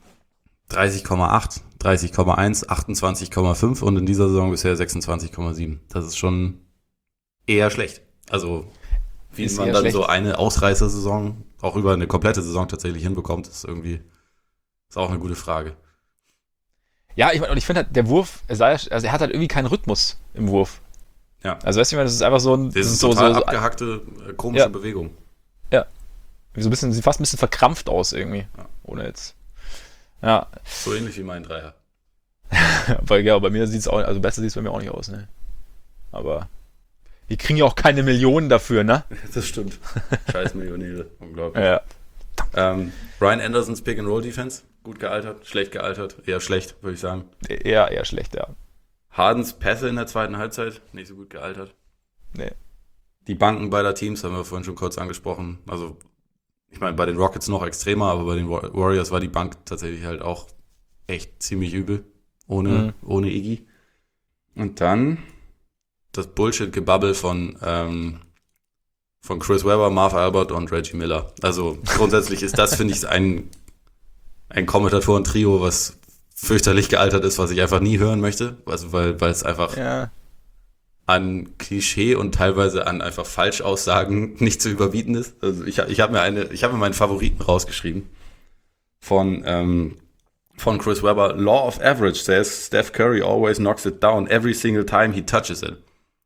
30,8, 30,1, 28,5 und in dieser Saison bisher 26,7. Das ist schon eher schlecht. Also wie man dann so eine Ausreißersaison auch über eine komplette Saison tatsächlich hinbekommt, ist auch eine gute Frage. Ja, ich finde halt, der Wurf, er hat halt irgendwie keinen Rhythmus im Wurf. Ja. Also weißt du, das ist einfach so ein... Das ist total abgehackte, komische Bewegung. Ja. Sieht fast ein bisschen verkrampft aus irgendwie. Ja. Ohne jetzt... Ja. So ähnlich wie mein Dreier. Weil bei mir sieht es auch... Also besser sieht es bei mir auch nicht aus, ne? Aber... Wir kriegen ja auch keine Millionen dafür, ne? Das stimmt. Scheiß Millionäre. Unglaublich. Ja. Ryan Andersons Pick-and-Roll-Defense. Gut gealtert, schlecht gealtert. Eher schlecht, würde ich sagen. Eher schlecht, ja. Hardens Pässe in der zweiten Halbzeit, nicht so gut gealtert. Nee. Die Banken beider Teams haben wir vorhin schon kurz angesprochen. Also, ich meine, bei den Rockets noch extremer, aber bei den Warriors war die Bank tatsächlich halt auch echt ziemlich übel. Ohne Iggy. Und dann das Bullshit-Gebabbel von Chris Webber, Marv Albert und Reggie Miller. Also, grundsätzlich ist das, finde ich, ein Kommentatoren-Trio, was fürchterlich gealtert ist, was ich einfach nie hören möchte, also weil es einfach an Klischee und teilweise an einfach Falschaussagen nicht zu überbieten ist. Also ich habe mir meinen Favoriten rausgeschrieben von Chris Webber. Law of Average says Steph Curry always knocks it down every single time he touches it.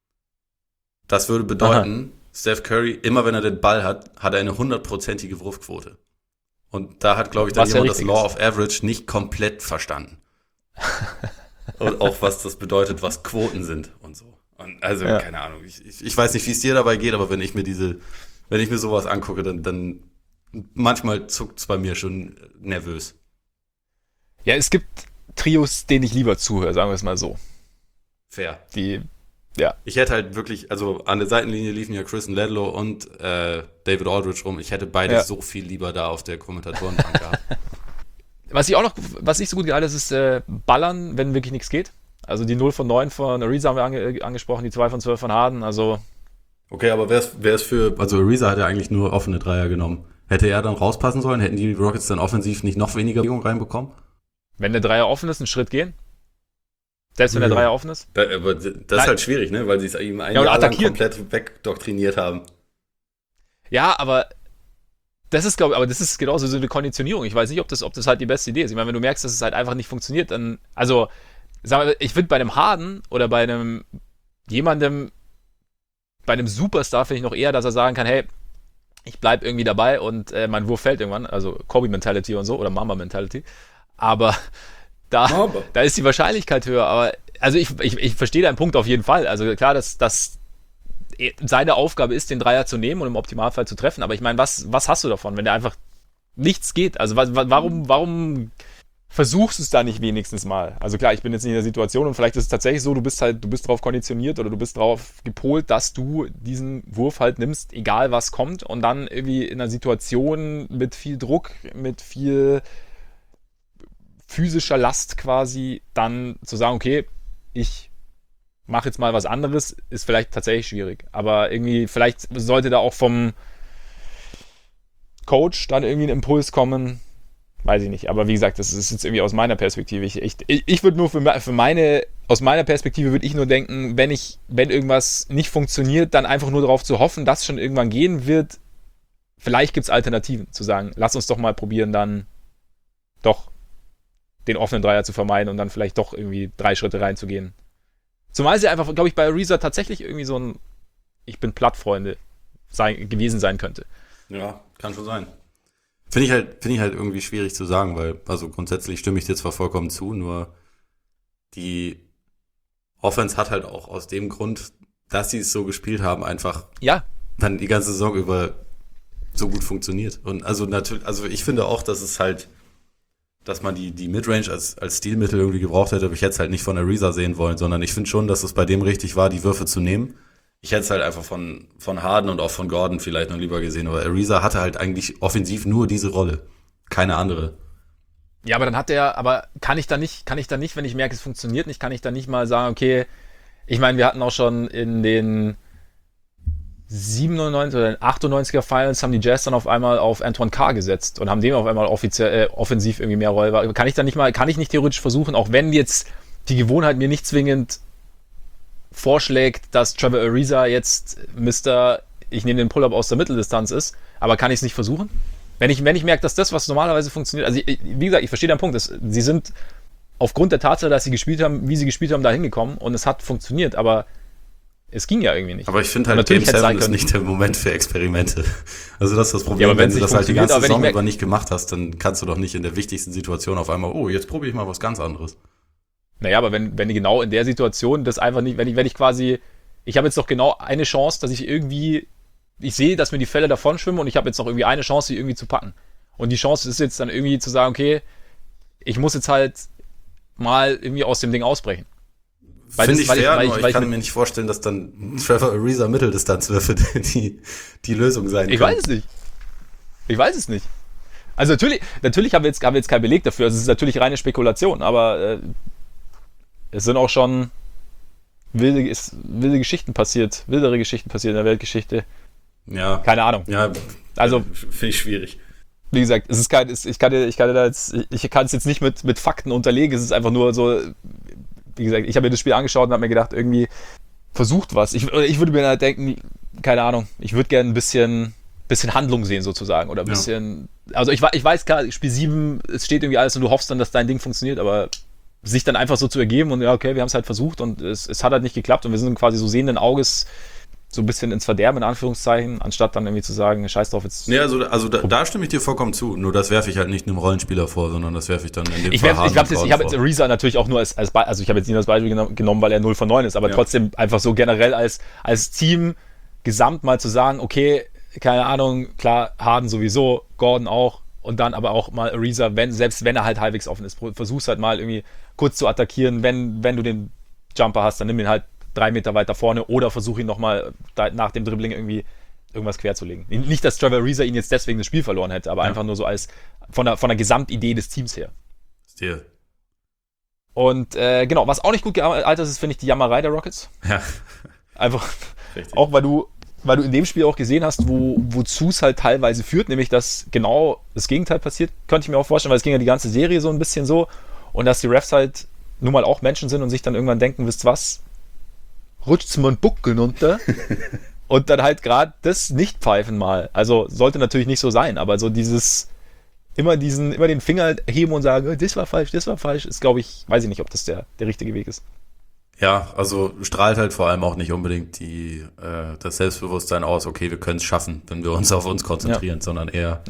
Das würde bedeuten, Steph Curry, immer wenn er den Ball hat, hat er eine 100%ige Wurfquote. Und da hat, glaube ich, dann jemand das Law of Average nicht komplett verstanden. Und auch, was das bedeutet, was Quoten sind und so. Und also, keine Ahnung. Ich weiß nicht, wie es dir dabei geht, aber wenn ich mir sowas angucke, dann manchmal zuckt es bei mir schon nervös. Ja, es gibt Trios, denen ich lieber zuhöre, sagen wir es mal so. Fair. Ja. Ich hätte halt wirklich, also an der Seitenlinie liefen ja Chris Ledlow und David Aldridge rum. Ich hätte beide so viel lieber da auf der Kommentatorenbank gehabt. Was nicht so gut gehalten ist Ballern, wenn wirklich nichts geht. Also die 0 von 9 von Ariza haben wir angesprochen, die 2 von 12 von Harden, also... Okay, aber wer ist für... Also Ariza hat ja eigentlich nur offene Dreier genommen. Hätte er dann rauspassen sollen? Hätten die Rockets dann offensiv nicht noch weniger Bewegung reinbekommen? Wenn der Dreier offen ist, einen Schritt gehen? Selbst wenn der Dreier offen ist? Aber das ist halt schwierig, ne? Weil sie es ihm ein Jahr lang komplett wegdoktriniert haben. Ja, aber das ist, glaube ich, das ist genauso so eine Konditionierung. Ich weiß nicht, ob das halt die beste Idee ist. Ich meine, wenn du merkst, dass es halt einfach nicht funktioniert, dann, also, sag mal, ich finde bei einem Harden oder bei einem Superstar finde ich noch eher, dass er sagen kann, hey, ich bleib irgendwie dabei und mein Wurf fällt irgendwann, also Kobe-Mentality und so oder Mamba-Mentality. Aber da ist die Wahrscheinlichkeit höher. Aber also ich verstehe deinen Punkt auf jeden Fall. Also klar, dass seine Aufgabe ist, den Dreier zu nehmen und im Optimalfall zu treffen. Aber ich meine, was hast du davon, wenn der einfach nichts geht? Also warum versuchst du es da nicht wenigstens mal? Also klar, ich bin jetzt nicht in der Situation und vielleicht ist es tatsächlich so, du bist drauf konditioniert oder du bist drauf gepolt, dass du diesen Wurf halt nimmst, egal was kommt, und dann irgendwie in einer Situation mit viel Druck, mit viel physischer Last quasi dann zu sagen, okay, ich mache jetzt mal was anderes, ist vielleicht tatsächlich schwierig. Aber irgendwie, vielleicht sollte da auch vom Coach dann irgendwie ein Impuls kommen, weiß ich nicht. Aber wie gesagt, das ist jetzt irgendwie aus meiner Perspektive. Ich würde nur aus meiner Perspektive würde ich nur denken, wenn irgendwas nicht funktioniert, dann einfach nur darauf zu hoffen, dass es schon irgendwann gehen wird. Vielleicht gibt es Alternativen, zu sagen, lass uns doch mal probieren, dann doch den offenen Dreier zu vermeiden und dann vielleicht doch irgendwie 3 Schritte reinzugehen. Zumal sie einfach, glaube ich, bei Ariza tatsächlich irgendwie so ein Ich bin Platt-Freunde gewesen sein könnte. Ja, kann schon sein. Finde ich halt irgendwie schwierig zu sagen, weil, also grundsätzlich stimme ich dir zwar vollkommen zu, nur die Offense hat halt auch aus dem Grund, dass sie es so gespielt haben, einfach dann die ganze Saison über so gut funktioniert. Und also natürlich, also ich finde auch, dass es halt, dass man die Midrange als Stilmittel irgendwie gebraucht hätte, aber ich hätte es halt nicht von Ariza sehen wollen, sondern ich finde schon, dass es bei dem richtig war, die Würfe zu nehmen. Ich hätte es halt einfach von Harden und auch von Gordon vielleicht noch lieber gesehen, aber Ariza hatte halt eigentlich offensiv nur diese Rolle, keine andere. Ja, aber dann kann ich dann nicht, wenn ich merke, es funktioniert nicht, kann ich dann nicht mal sagen, okay, ich meine, wir hatten auch schon in den 97 oder 98er Finals haben die Jazz dann auf einmal auf Antoine Carr gesetzt und haben dem auf einmal offensiv irgendwie mehr Rolle. Kann ich nicht theoretisch versuchen, auch wenn jetzt die Gewohnheit mir nicht zwingend vorschlägt, dass Trevor Ariza jetzt ich nehme den Pull-Up aus der Mitteldistanz ist, aber kann ich es nicht versuchen? Wenn ich merke, dass das, was normalerweise funktioniert, also wie gesagt, ich verstehe deinen Punkt, sie sind aufgrund der Tatsache, dass sie gespielt haben, wie sie gespielt haben, da hingekommen und es hat funktioniert, aber es ging ja irgendwie nicht. Aber ich finde halt, Game 7 ist nicht der Moment für Experimente. Also das ist das Problem, wenn du das halt die ganze Saison über nicht gemacht hast, dann kannst du doch nicht in der wichtigsten Situation auf einmal, jetzt probiere ich mal was ganz anderes. Naja, aber wenn genau in der Situation das einfach nicht, wenn ich quasi, ich habe jetzt doch genau eine Chance, dass ich sehe, dass mir die Fälle davon schwimmen und ich habe jetzt noch irgendwie eine Chance, sie irgendwie zu packen. Und die Chance ist jetzt dann irgendwie zu sagen, okay, ich muss jetzt halt mal irgendwie aus dem Ding ausbrechen. Finde ich fair, nur ich kann mir nicht vorstellen, dass dann Trevor Ariza Mitteldistanzwürfe die Lösung sein können. Ich weiß es nicht. Also natürlich haben wir jetzt keinen Beleg dafür. Also es ist natürlich reine Spekulation, aber es sind auch schon wildere Geschichten passiert in der Weltgeschichte. Ja. Keine Ahnung. Ja, also finde ich schwierig. Wie gesagt, ich kann es jetzt nicht mit Fakten unterlegen. Es ist einfach nur so, wie gesagt, ich habe mir das Spiel angeschaut und habe mir gedacht, irgendwie versucht was. Ich würde mir halt denken, keine Ahnung, ich würde gerne ein bisschen Handlung sehen sozusagen oder ein bisschen, also ich weiß klar, Spiel 7, es steht irgendwie alles und du hoffst dann, dass dein Ding funktioniert, aber sich dann einfach so zu ergeben und ja, okay, wir haben es halt versucht und es hat halt nicht geklappt und wir sind quasi so sehenden Auges so ein bisschen ins Verderben, in Anführungszeichen, anstatt dann irgendwie zu sagen, scheiß drauf jetzt. Ja, also da stimme ich dir vollkommen zu. Nur das werfe ich halt nicht einem Rollenspieler vor, sondern das werfe ich dann in dem Fall Harden vor. Ich habe jetzt Ariza natürlich auch nur also ich habe jetzt nicht das Beispiel genommen, weil er 0 von 9 ist, aber trotzdem einfach so generell als Team gesamt mal zu sagen, okay, keine Ahnung, klar, Harden sowieso, Gordon auch und dann aber auch mal Ariza, selbst wenn er halt halbwegs offen ist, versuch's halt mal irgendwie kurz zu attackieren, wenn du den Jumper hast, dann nimm ihn halt 3 Meter weiter vorne oder versuche ihn nochmal nach dem Dribbling irgendwie irgendwas querzulegen. Nicht, dass Trevor Ariza ihn jetzt deswegen das Spiel verloren hätte, aber einfach nur so als von der Gesamtidee des Teams her. Stil. Und genau, was auch nicht gut gealtert ist, finde ich die Jammerei der Rockets. Ja. Einfach, richtig. Auch weil du in dem Spiel auch gesehen hast, wozu es halt teilweise führt, nämlich dass genau das Gegenteil passiert, könnte ich mir auch vorstellen, weil es ging ja die ganze Serie so ein bisschen so und dass die Refs halt nun mal auch Menschen sind und sich dann irgendwann denken, wisst was, rutscht's mir einen Buckel runter und dann halt gerade das nicht pfeifen mal. Also sollte natürlich nicht so sein, aber so dieses immer den Finger heben und sagen, das war falsch, ist, glaube ich, weiß ich nicht, ob das der richtige Weg ist. Ja, also strahlt halt vor allem auch nicht unbedingt das Selbstbewusstsein aus, okay, wir können es schaffen, wenn wir uns auf uns konzentrieren, sondern eher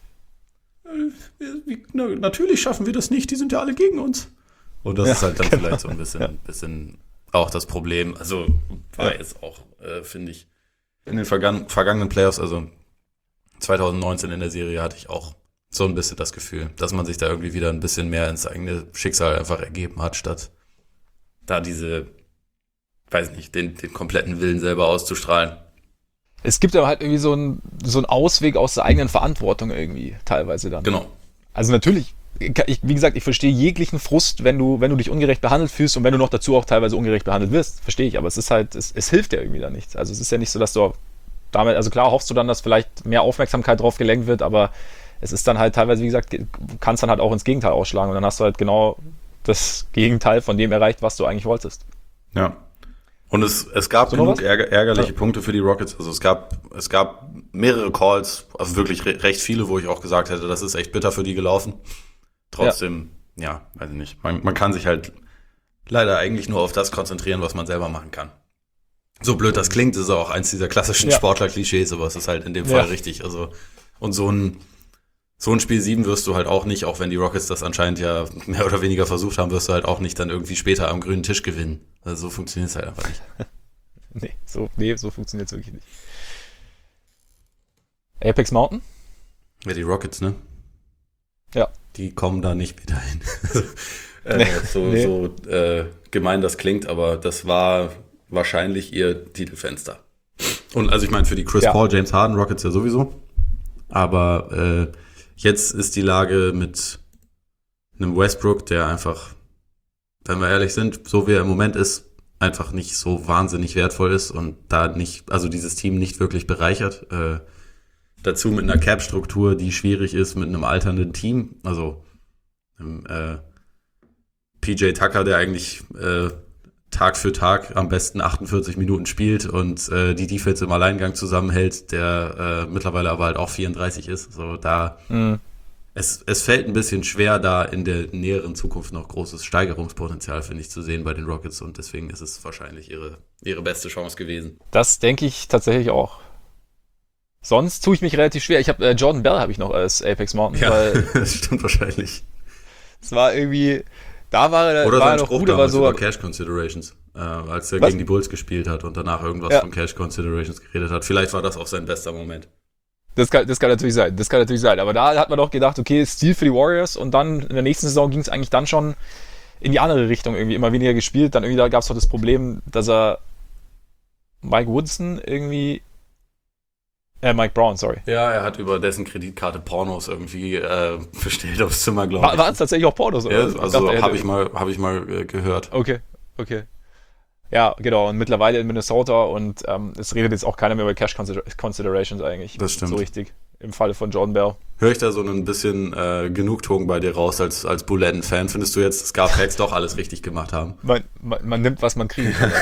natürlich schaffen wir das nicht, die sind ja alle gegen uns. Und das ist halt dann vielleicht so ein bisschen auch das Problem. Also war jetzt auch, finde ich, In den vergangenen Playoffs, also 2019 in der Serie, hatte ich auch so ein bisschen das Gefühl, dass man sich da irgendwie wieder ein bisschen mehr ins eigene Schicksal einfach ergeben hat, statt da weiß nicht, den kompletten Willen selber auszustrahlen. Es gibt aber halt irgendwie so einen Ausweg aus der eigenen Verantwortung irgendwie teilweise dann. Genau. Also natürlich, wie gesagt, ich verstehe jeglichen Frust, wenn du dich ungerecht behandelt fühlst und wenn du noch dazu auch teilweise ungerecht behandelt wirst, verstehe ich, aber es ist halt, es hilft ja irgendwie da nichts. Also es ist ja nicht so, dass du damit, also klar hoffst du dann, dass vielleicht mehr Aufmerksamkeit drauf gelenkt wird, aber es ist dann halt teilweise, wie gesagt, kannst dann halt auch ins Gegenteil ausschlagen und dann hast du halt genau das Gegenteil von dem erreicht, was du eigentlich wolltest. Ja. Und es gab genug ärgerliche Punkte für die Rockets. Also es gab mehrere Calls, also wirklich recht viele, wo ich auch gesagt hätte, das ist echt bitter für die gelaufen. Trotzdem, weiß ich nicht. Man kann sich halt leider eigentlich nur auf das konzentrieren, was man selber machen kann. So blöd das klingt, ist auch eins dieser klassischen Sportler-Klischees, aber es ist halt in dem Fall richtig. Also, und so ein Spiel 7 wirst du halt auch nicht, auch wenn die Rockets das anscheinend ja mehr oder weniger versucht haben, wirst du halt auch nicht dann irgendwie später am grünen Tisch gewinnen. Also so funktioniert es halt einfach nicht. So funktioniert es wirklich nicht. Apex Mountain? Ja, die Rockets, ne? Ja. Die kommen da nicht wieder hin. So gemein das klingt, aber das war wahrscheinlich ihr Titelfenster. Und also ich meine, für die Chris Paul, James Harden Rockets ja sowieso. Aber jetzt ist die Lage mit einem Westbrook, der einfach, wenn wir ehrlich sind, so wie er im Moment ist, einfach nicht so wahnsinnig wertvoll ist und da nicht, also dieses Team nicht wirklich bereichert. Dazu mit einer Cap-Struktur, die schwierig ist, mit einem alternden Team. Also PJ Tucker, der eigentlich Tag für Tag am besten 48 Minuten spielt und die Defense im Alleingang zusammenhält, der mittlerweile aber halt auch 34 ist. So da es fällt ein bisschen schwer, da in der näheren Zukunft noch großes Steigerungspotenzial, finde ich, zu sehen bei den Rockets und deswegen ist es wahrscheinlich ihre beste Chance gewesen. Das denke ich tatsächlich auch. Sonst tue ich mich relativ schwer. Ich habe Jordan Bell habe ich noch als Apex Mountain. Ja, weil das stimmt wahrscheinlich. Es war irgendwie, da war er oder sein noch Spruch gut, aber so über Cash Considerations, als er gegen die Bulls gespielt hat und danach irgendwas von Cash Considerations geredet hat. Vielleicht war das auch sein bester Moment. Das kann natürlich sein. Aber da hat man doch gedacht, okay, Stil für die Warriors und dann in der nächsten Saison ging es eigentlich dann schon in die andere Richtung, irgendwie immer weniger gespielt. Dann irgendwie da gab es doch das Problem, dass er Mike Brown, sorry. Ja, er hat über dessen Kreditkarte Pornos irgendwie bestellt aufs Zimmer, glaube ich. Waren es tatsächlich auch Pornos? Oder? Ja, also habe ich mal gehört. Okay. Ja, genau. Und mittlerweile in Minnesota und es redet jetzt auch keiner mehr über Cash Considerations eigentlich. Das stimmt. So richtig. Im Falle von Jordan Bell. Höre ich da so ein bisschen Genugtuung bei dir raus als Buletten-Fan? Findest du jetzt, dass Scarfax doch alles richtig gemacht haben? Man nimmt, was man kriegen kann.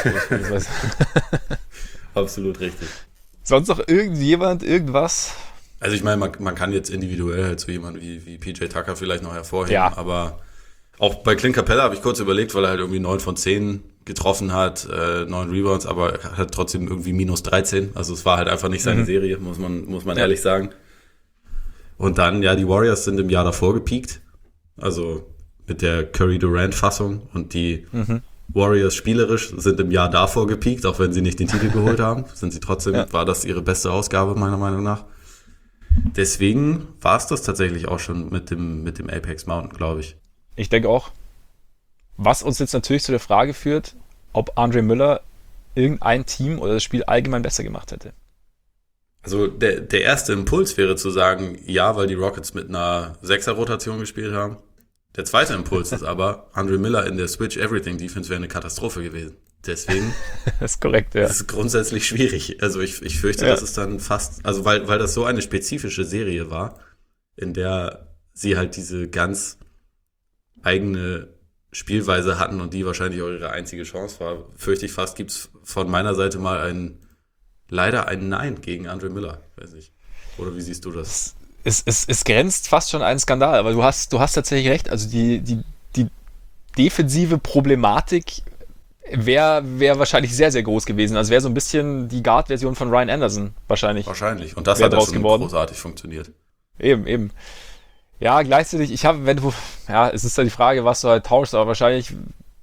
Absolut richtig. Sonst noch irgendwas? Also ich meine, man kann jetzt individuell halt so jemand wie PJ Tucker vielleicht noch hervorheben, aber auch bei Clint Capella habe ich kurz überlegt, weil er halt irgendwie 9 von 10 getroffen hat, 9 Rebounds, aber er hat trotzdem irgendwie minus 13. Also es war halt einfach nicht seine Serie, muss man ehrlich sagen. Und dann, die Warriors sind im Jahr davor gepiekt, also mit der Curry-Durant-Fassung und die Warriors spielerisch sind im Jahr davor gepiekt, auch wenn sie nicht den Titel geholt haben, sind sie trotzdem, war das ihre beste Ausgabe, meiner Meinung nach. Deswegen war es das tatsächlich auch schon mit dem Apex Mountain, glaube ich. Ich denke auch. Was uns jetzt natürlich zu der Frage führt, ob Andre Miller irgendein Team oder das Spiel allgemein besser gemacht hätte. Also der erste Impuls wäre zu sagen, ja, weil die Rockets mit einer 6er-Rotation gespielt haben. Der zweite Impuls ist aber, Andre Miller in der Switch-Everything-Defense wäre eine Katastrophe gewesen. Deswegen das ist korrekt, ja. Das ist grundsätzlich schwierig. Also ich fürchte, dass es dann fast, also weil das so eine spezifische Serie war, in der sie halt diese ganz eigene Spielweise hatten und die wahrscheinlich auch ihre einzige Chance war, fürchte ich fast, gibt's von meiner Seite mal leider ein Nein gegen Andre Miller. Weiß nicht. Oder wie siehst du das? Es grenzt fast schon einen Skandal, aber du hast tatsächlich recht. Also die defensive Problematik wäre wahrscheinlich sehr, sehr groß gewesen. Also wäre so ein bisschen die Guard-Version von Ryan Anderson wahrscheinlich. Wahrscheinlich. Und das hat auch schon großartig funktioniert. Eben. Ja, gleichzeitig, es ist ja die Frage, was du halt tauschst, aber wahrscheinlich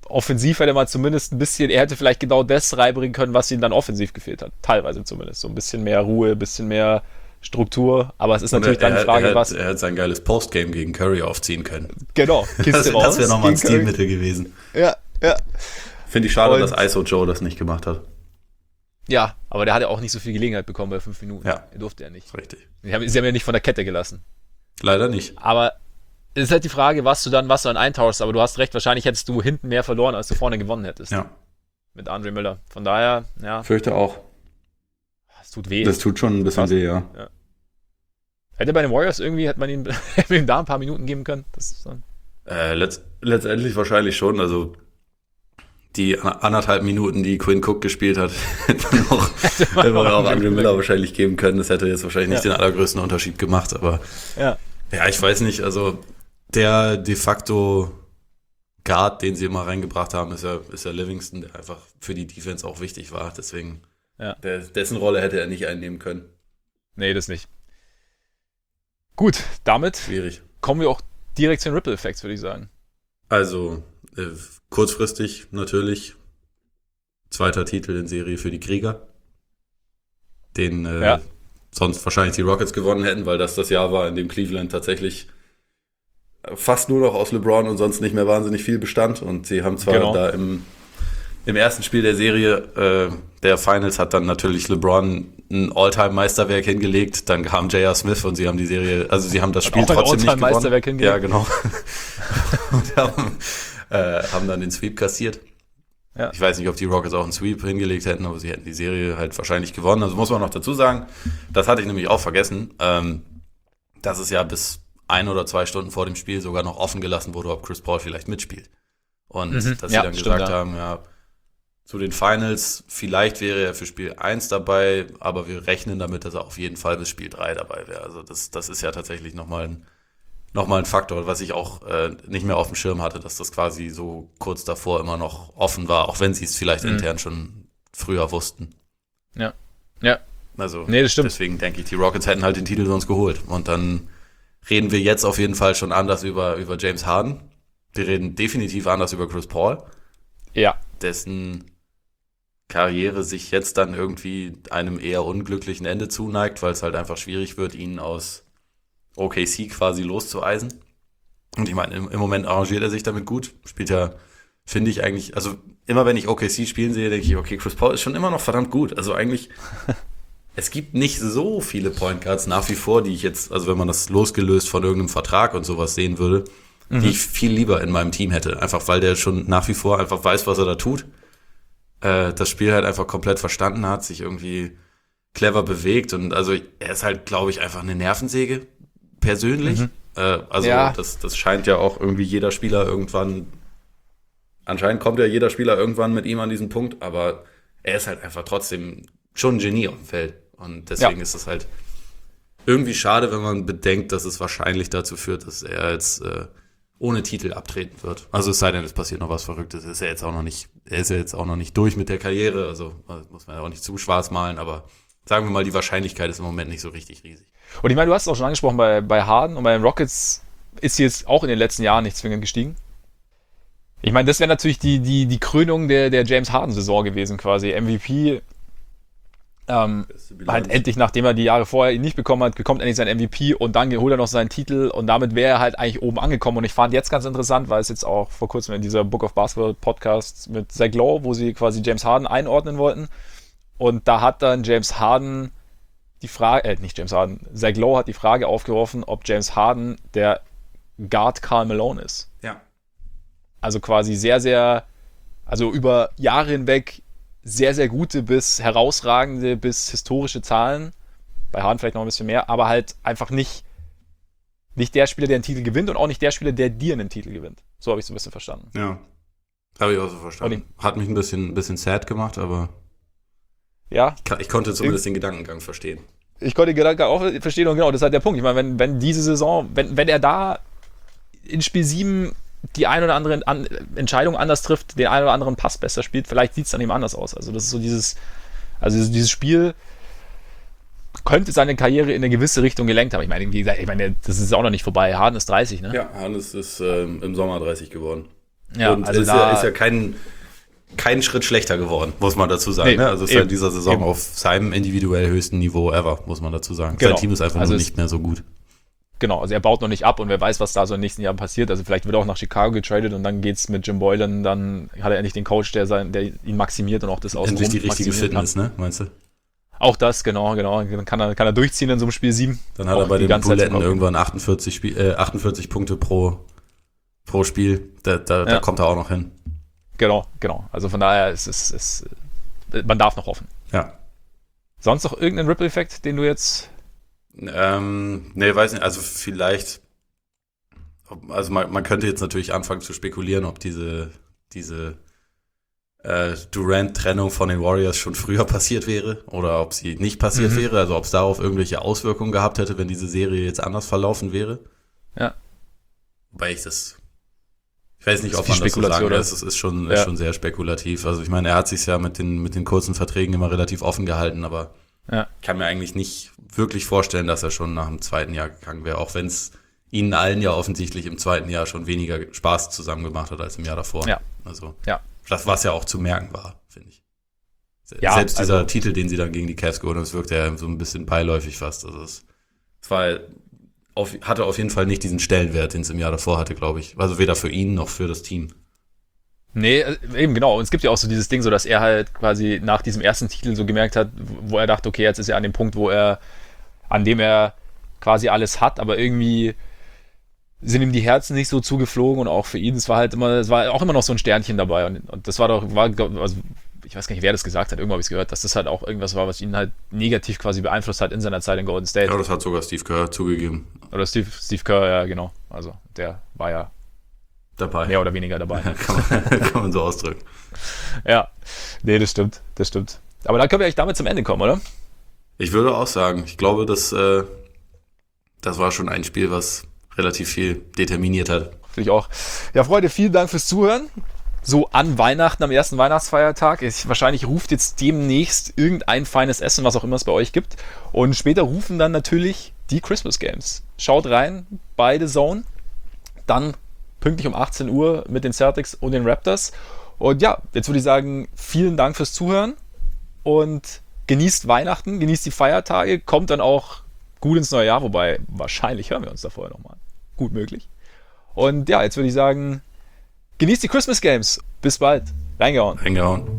offensiv hätte man zumindest ein bisschen, er hätte vielleicht genau das reinbringen können, was ihm dann offensiv gefehlt hat. Teilweise zumindest. So ein bisschen mehr Ruhe, ein bisschen mehr Struktur. Aber es ist natürlich dann die Frage, was... Er hätte sein geiles Postgame gegen Curry aufziehen können. Genau, Kiste raus. Das wäre nochmal ein Stilmittel gewesen. Ja. Finde ich schade, dass ISO Joe das nicht gemacht hat. Ja, aber der hat ja auch nicht so viel Gelegenheit bekommen bei 5 Minuten. Ja. Er durfte ja nicht. Richtig. Sie haben ja nicht von der Kette gelassen. Leider nicht. Aber es ist halt die Frage, was du dann eintauschst. Aber du hast recht, wahrscheinlich hättest du hinten mehr verloren, als du vorne gewonnen hättest. Ja. Mit Andre Miller. Von daher, ja. Fürchte auch. Es tut weh. Das tut schon ein bisschen weh, ja. Hätte bei den Warriors irgendwie, hätte man ihm da ein paar Minuten geben können? Das ist dann letztendlich wahrscheinlich schon. Also die 1,5 Minuten, die Quinn Cook gespielt hat, hätte man auch Andre Miller wahrscheinlich geben können. Das hätte jetzt wahrscheinlich nicht den allergrößten Unterschied gemacht. Aber ja, ich weiß nicht. Also der de facto Guard, den sie immer reingebracht haben, ist ja Livingston, der einfach für die Defense auch wichtig war. Deswegen, dessen Rolle hätte er nicht einnehmen können. Nee, das nicht. Gut, damit schwierig. Kommen wir auch direkt zu den Ripple-Effects, würde ich sagen. Also, kurzfristig natürlich 2. Titel in Serie für die Krieger. Den sonst wahrscheinlich die Rockets gewonnen hätten, weil das Jahr war, in dem Cleveland tatsächlich fast nur noch aus LeBron und sonst nicht mehr wahnsinnig viel bestand. Und sie haben zwar da im ersten Spiel der Serie der Finals hat dann natürlich LeBron ein All-Time-Meisterwerk hingelegt, dann kam J.R. Smith und sie haben die Serie, also sie haben das Spiel trotzdem nicht gewonnen. Meisterwerk hingelegt. Ja, genau. Und haben dann den Sweep kassiert. Ja. Ich weiß nicht, ob die Rockets auch einen Sweep hingelegt hätten, aber sie hätten die Serie halt wahrscheinlich gewonnen. Also muss man noch dazu sagen, das hatte ich nämlich auch vergessen, dass es ja bis 1 oder 2 Stunden vor dem Spiel sogar noch offen gelassen wurde, ob Chris Paul vielleicht mitspielt. Und dass sie dann gesagt haben, zu den Finals, vielleicht wäre er für Spiel 1 dabei, aber wir rechnen damit, dass er auf jeden Fall bis Spiel 3 dabei wäre. Also das ist ja tatsächlich nochmal ein Faktor, was ich auch nicht mehr auf dem Schirm hatte, dass das quasi so kurz davor immer noch offen war, auch wenn sie es vielleicht intern schon früher wussten. Ja. Also das stimmt. Deswegen denke ich, die Rockets hätten halt den Titel sonst geholt. Und dann reden wir jetzt auf jeden Fall schon anders über James Harden. Wir reden definitiv anders über Chris Paul. Ja. Dessen Karriere sich jetzt dann irgendwie einem eher unglücklichen Ende zuneigt, weil es halt einfach schwierig wird, ihn aus OKC quasi loszueisen. Und ich meine, im Moment arrangiert er sich damit gut. Spielt ja, finde ich eigentlich, also immer wenn ich OKC spielen sehe, denke ich, okay, Chris Paul ist schon immer noch verdammt gut. Also eigentlich, es gibt nicht so viele Point Guards nach wie vor, die ich jetzt, also wenn man das losgelöst von irgendeinem Vertrag und sowas sehen würde, die ich viel lieber in meinem Team hätte. Einfach weil der schon nach wie vor einfach weiß, was er da tut. Das Spiel halt einfach komplett verstanden hat, sich irgendwie clever bewegt und also er ist halt, glaube ich, einfach eine Nervensäge persönlich. Das scheint ja auch irgendwie jeder Spieler anscheinend kommt ja jeder Spieler irgendwann mit ihm an diesen Punkt, aber er ist halt einfach trotzdem schon ein Genie auf dem Feld und deswegen ist es halt irgendwie schade, wenn man bedenkt, dass es wahrscheinlich dazu führt, dass er jetzt ohne Titel abtreten wird. Also es sei denn, es passiert noch was Verrücktes. Er ist ja jetzt auch noch nicht durch mit der Karriere, also muss man ja auch nicht zu schwarz malen, aber sagen wir mal, die Wahrscheinlichkeit ist im Moment nicht so richtig riesig. Und ich meine, du hast es auch schon angesprochen, bei Harden und bei den Rockets ist sie jetzt auch in den letzten Jahren nicht zwingend gestiegen. Ich meine, das wäre natürlich die Krönung der James Harden-Saison gewesen, quasi. MVP halt endlich, nachdem er die Jahre vorher ihn nicht bekommen hat, bekommt endlich sein MVP und dann holt er noch seinen Titel und damit wäre er halt eigentlich oben angekommen. Und ich fand jetzt ganz interessant, weil es jetzt auch vor kurzem in dieser Book of Basketball Podcast mit Zach Lowe, wo sie quasi James Harden einordnen wollten. Und da hat dann Zach Lowe hat die Frage aufgeworfen, ob James Harden der Guard Karl Malone ist. Ja. Also quasi also über Jahre hinweg sehr, sehr gute bis herausragende bis historische Zahlen. Bei Harden vielleicht noch ein bisschen mehr, aber halt einfach nicht der Spieler, der einen Titel gewinnt und auch nicht der Spieler, der dir einen Titel gewinnt. So habe ich es ein bisschen verstanden. Ja, habe ich auch so verstanden. Hat mich ein bisschen sad gemacht, aber ja. Ich konnte zumindest den Gedankengang verstehen. Ich konnte den Gedankengang auch verstehen und genau, das ist halt der Punkt. Ich meine, wenn diese Saison, wenn er da in Spiel 7 die ein oder andere Entscheidung anders trifft, den einen oder anderen Pass besser spielt, vielleicht sieht es dann eben anders aus. Also das ist so dieses Spiel könnte seine Karriere in eine gewisse Richtung gelenkt haben. Ich meine, das ist auch noch nicht vorbei. Harden ist 30, ne? Ja, Harden ist im Sommer 30 geworden. Ja, und also ist ja kein Schritt schlechter geworden, muss man dazu sagen. Nee, ne? Also ist ja in dieser Saison eben. auf seinem individuell höchsten Niveau ever, muss man dazu sagen. Genau. Sein Team ist einfach Also nur nicht mehr so gut. Genau, also er baut noch nicht ab und wer weiß, was da so in den nächsten Jahren passiert. Also vielleicht wird er auch nach Chicago getradet und dann geht's mit Jim Boylan, dann hat er endlich den Coach, der ihn maximiert und auch das Endlich die richtige maximieren Fitness, ne? Meinst du? Auch das, genau. Dann kann er durchziehen in so einem Spiel 7. Dann hat er bei den Buletten irgendwann 48 Punkte pro Spiel. Da kommt er auch noch hin. Genau. Also von daher man darf noch hoffen. Ja. Sonst noch irgendeinen Ripple-Effekt, den du jetzt... Nee, weiß nicht. Also vielleicht... Also man könnte jetzt natürlich anfangen zu spekulieren, ob diese Durant-Trennung von den Warriors schon früher passiert wäre oder ob sie nicht passiert wäre, also ob es darauf irgendwelche Auswirkungen gehabt hätte, wenn diese Serie jetzt anders verlaufen wäre. Ja. Wobei ich weiß nicht, ob man das so sagen kann. Es ist schon sehr spekulativ. Also ich meine, er hat sich ja mit den kurzen Verträgen immer relativ offen gehalten, aber ich kann mir eigentlich nicht wirklich vorstellen, dass er schon nach dem zweiten Jahr gegangen wäre, auch wenn es ihnen allen ja offensichtlich im zweiten Jahr schon weniger Spaß zusammen gemacht hat als im Jahr davor. Ja. Also ja. Das, was ja auch zu merken war, finde ich. Ja, selbst dieser Titel, den sie dann gegen die Cavs geholt haben, das wirkte ja so ein bisschen beiläufig fast. Also es hatte auf jeden Fall nicht diesen Stellenwert, den es im Jahr davor hatte, glaube ich. Also weder für ihn noch für das Team. Nee, eben genau. Und es gibt ja auch so dieses Ding, so dass er halt quasi nach diesem ersten Titel so gemerkt hat, wo er dachte, okay, jetzt ist er an dem Punkt, an dem er quasi alles hat, aber irgendwie sind ihm die Herzen nicht so zugeflogen und auch für ihn, es war auch immer noch so ein Sternchen dabei und das also ich weiß gar nicht, wer das gesagt hat, irgendwo habe ich es gehört, dass das halt auch irgendwas war, was ihn halt negativ quasi beeinflusst hat in seiner Zeit in Golden State. Ja, das hat sogar Steve Kerr zugegeben. Oder Steve Kerr, ja genau, also der war ja dabei. Mehr oder weniger dabei. kann man so ausdrücken. Ja, nee, das stimmt. Aber dann können wir eigentlich damit zum Ende kommen, oder? Ich würde auch sagen, ich glaube, das war schon ein Spiel, was relativ viel determiniert hat. Finde ich auch. Ja, Freunde, vielen Dank fürs Zuhören. So an Weihnachten, am ersten Weihnachtsfeiertag. Wahrscheinlich ruft jetzt demnächst irgendein feines Essen, was auch immer es bei euch gibt. Und später rufen dann natürlich die Christmas Games. Schaut rein bei The Zone. Dann pünktlich um 18 Uhr mit den Celtics und den Raptors. Und ja, jetzt würde ich sagen, vielen Dank fürs Zuhören. Und genießt Weihnachten, genießt die Feiertage. Kommt dann auch gut ins neue Jahr. Wobei, wahrscheinlich hören wir uns da vorher nochmal. Gut möglich. Und ja, jetzt würde ich sagen, genießt die Christmas Games. Bis bald. Reingehauen.